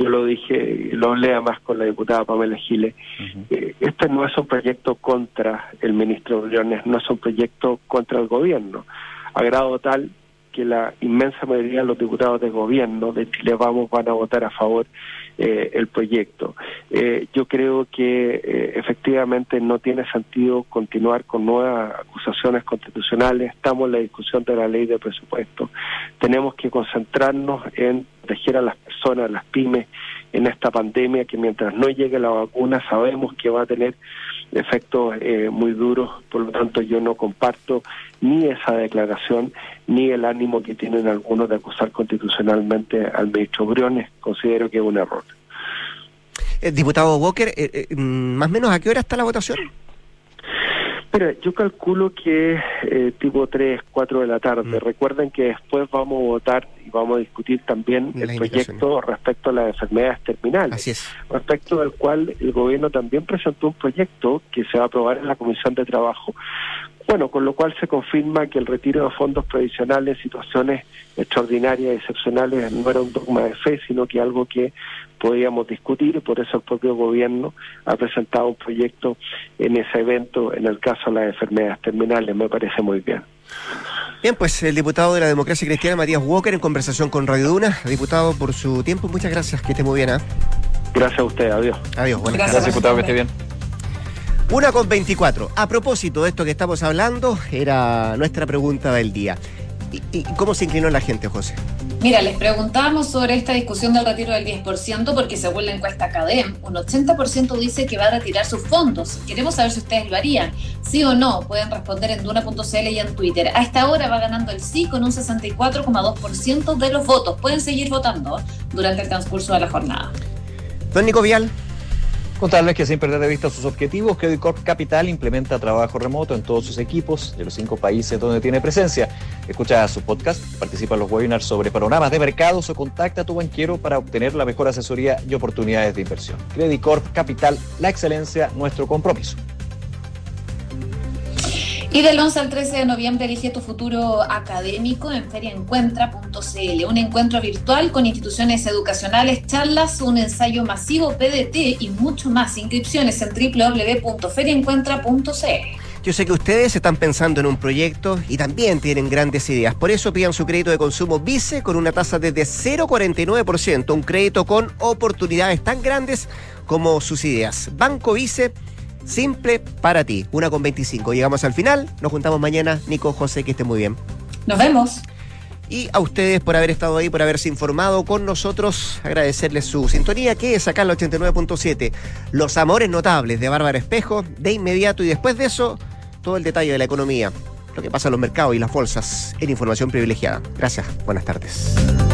yo lo dije, lo hablé además con la diputada Pamela Giles, este no es un proyecto contra el ministro Briones, no es un proyecto contra el gobierno, a grado tal que la inmensa mayoría de los diputados de gobierno de Chile Vamos van a votar a favor el proyecto. Yo creo que efectivamente no tiene sentido continuar con nuevas acusaciones constitucionales. Estamos en la discusión de la ley de presupuesto. Tenemos que concentrarnos en proteger a las personas, a las pymes en esta pandemia, que mientras no llegue la vacuna sabemos que va a tener efectos muy duros. Por lo tanto, yo no comparto ni esa declaración ni el ánimo que tienen algunos de acusar constitucionalmente al ministro Briones. Considero que es un error. Diputado Walker, más o menos ¿a qué hora está la votación? Mira, yo calculo que tipo 3, 4 de la tarde. Recuerden que después vamos a votar y vamos a discutir también el proyecto respecto a las enfermedades terminales. Así es. Respecto del cual el gobierno también presentó un proyecto que se va a aprobar en la Comisión de Trabajo. Bueno, con lo cual se confirma que el retiro de fondos provisionales en situaciones extraordinarias y excepcionales no era un dogma de fe, sino que algo que podíamos discutir, y por eso el propio gobierno ha presentado un proyecto en ese evento, en el caso de las enfermedades terminales. Me parece muy bien. Bien, pues el diputado de la Democracia Cristiana, Matías Walker, en conversación con Radio Duna. Diputado, por su tiempo, muchas gracias, que esté muy bien. Gracias a usted, adiós. Adiós, buenas tardes. Gracias, diputado, que esté bien. 1:24. A propósito de esto que estamos hablando, era nuestra pregunta del día. ¿Y cómo se inclinó la gente, José? Mira, les preguntábamos sobre esta discusión del retiro del 10%, porque según la encuesta CADEM, un 80% dice que va a retirar sus fondos. Queremos saber si ustedes lo harían. ¿Sí o no? Pueden responder en duna.cl y en Twitter. A esta hora va ganando el sí con un 64,2% de los votos. Pueden seguir votando durante el transcurso de la jornada. Don Nico Vial. Contarles que sin perder de vista sus objetivos, Credit Corp Capital implementa trabajo remoto en todos sus equipos de los 5 países donde tiene presencia. Escucha su podcast, participa en los webinars sobre panoramas de mercados o contacta a tu banquero para obtener la mejor asesoría y oportunidades de inversión. Credit Corp Capital, la excelencia, nuestro compromiso. Y del 11 al 13 de noviembre elige tu futuro académico en feriaencuentra.cl, un encuentro virtual con instituciones educacionales, charlas, un ensayo masivo PDT y mucho más. Inscripciones en www.feriaencuentra.cl. Yo sé que ustedes están pensando en un proyecto y también tienen grandes ideas. Por eso pidan su crédito de consumo Vice con una tasa desde 0,49%, un crédito con oportunidades tan grandes como sus ideas. Banco Vice, simple para ti. 1:25. Llegamos al final. Nos juntamos mañana. Nico, José, que estén muy bien. Nos vemos. Y a ustedes por haber estado ahí, por haberse informado con nosotros. Agradecerles su sintonía, que es acá en la 89.7. Los amores notables de Bárbara Espejo, de inmediato. Y después de eso, todo el detalle de la economía, lo que pasa en los mercados y las bolsas en Información Privilegiada. Gracias. Buenas tardes.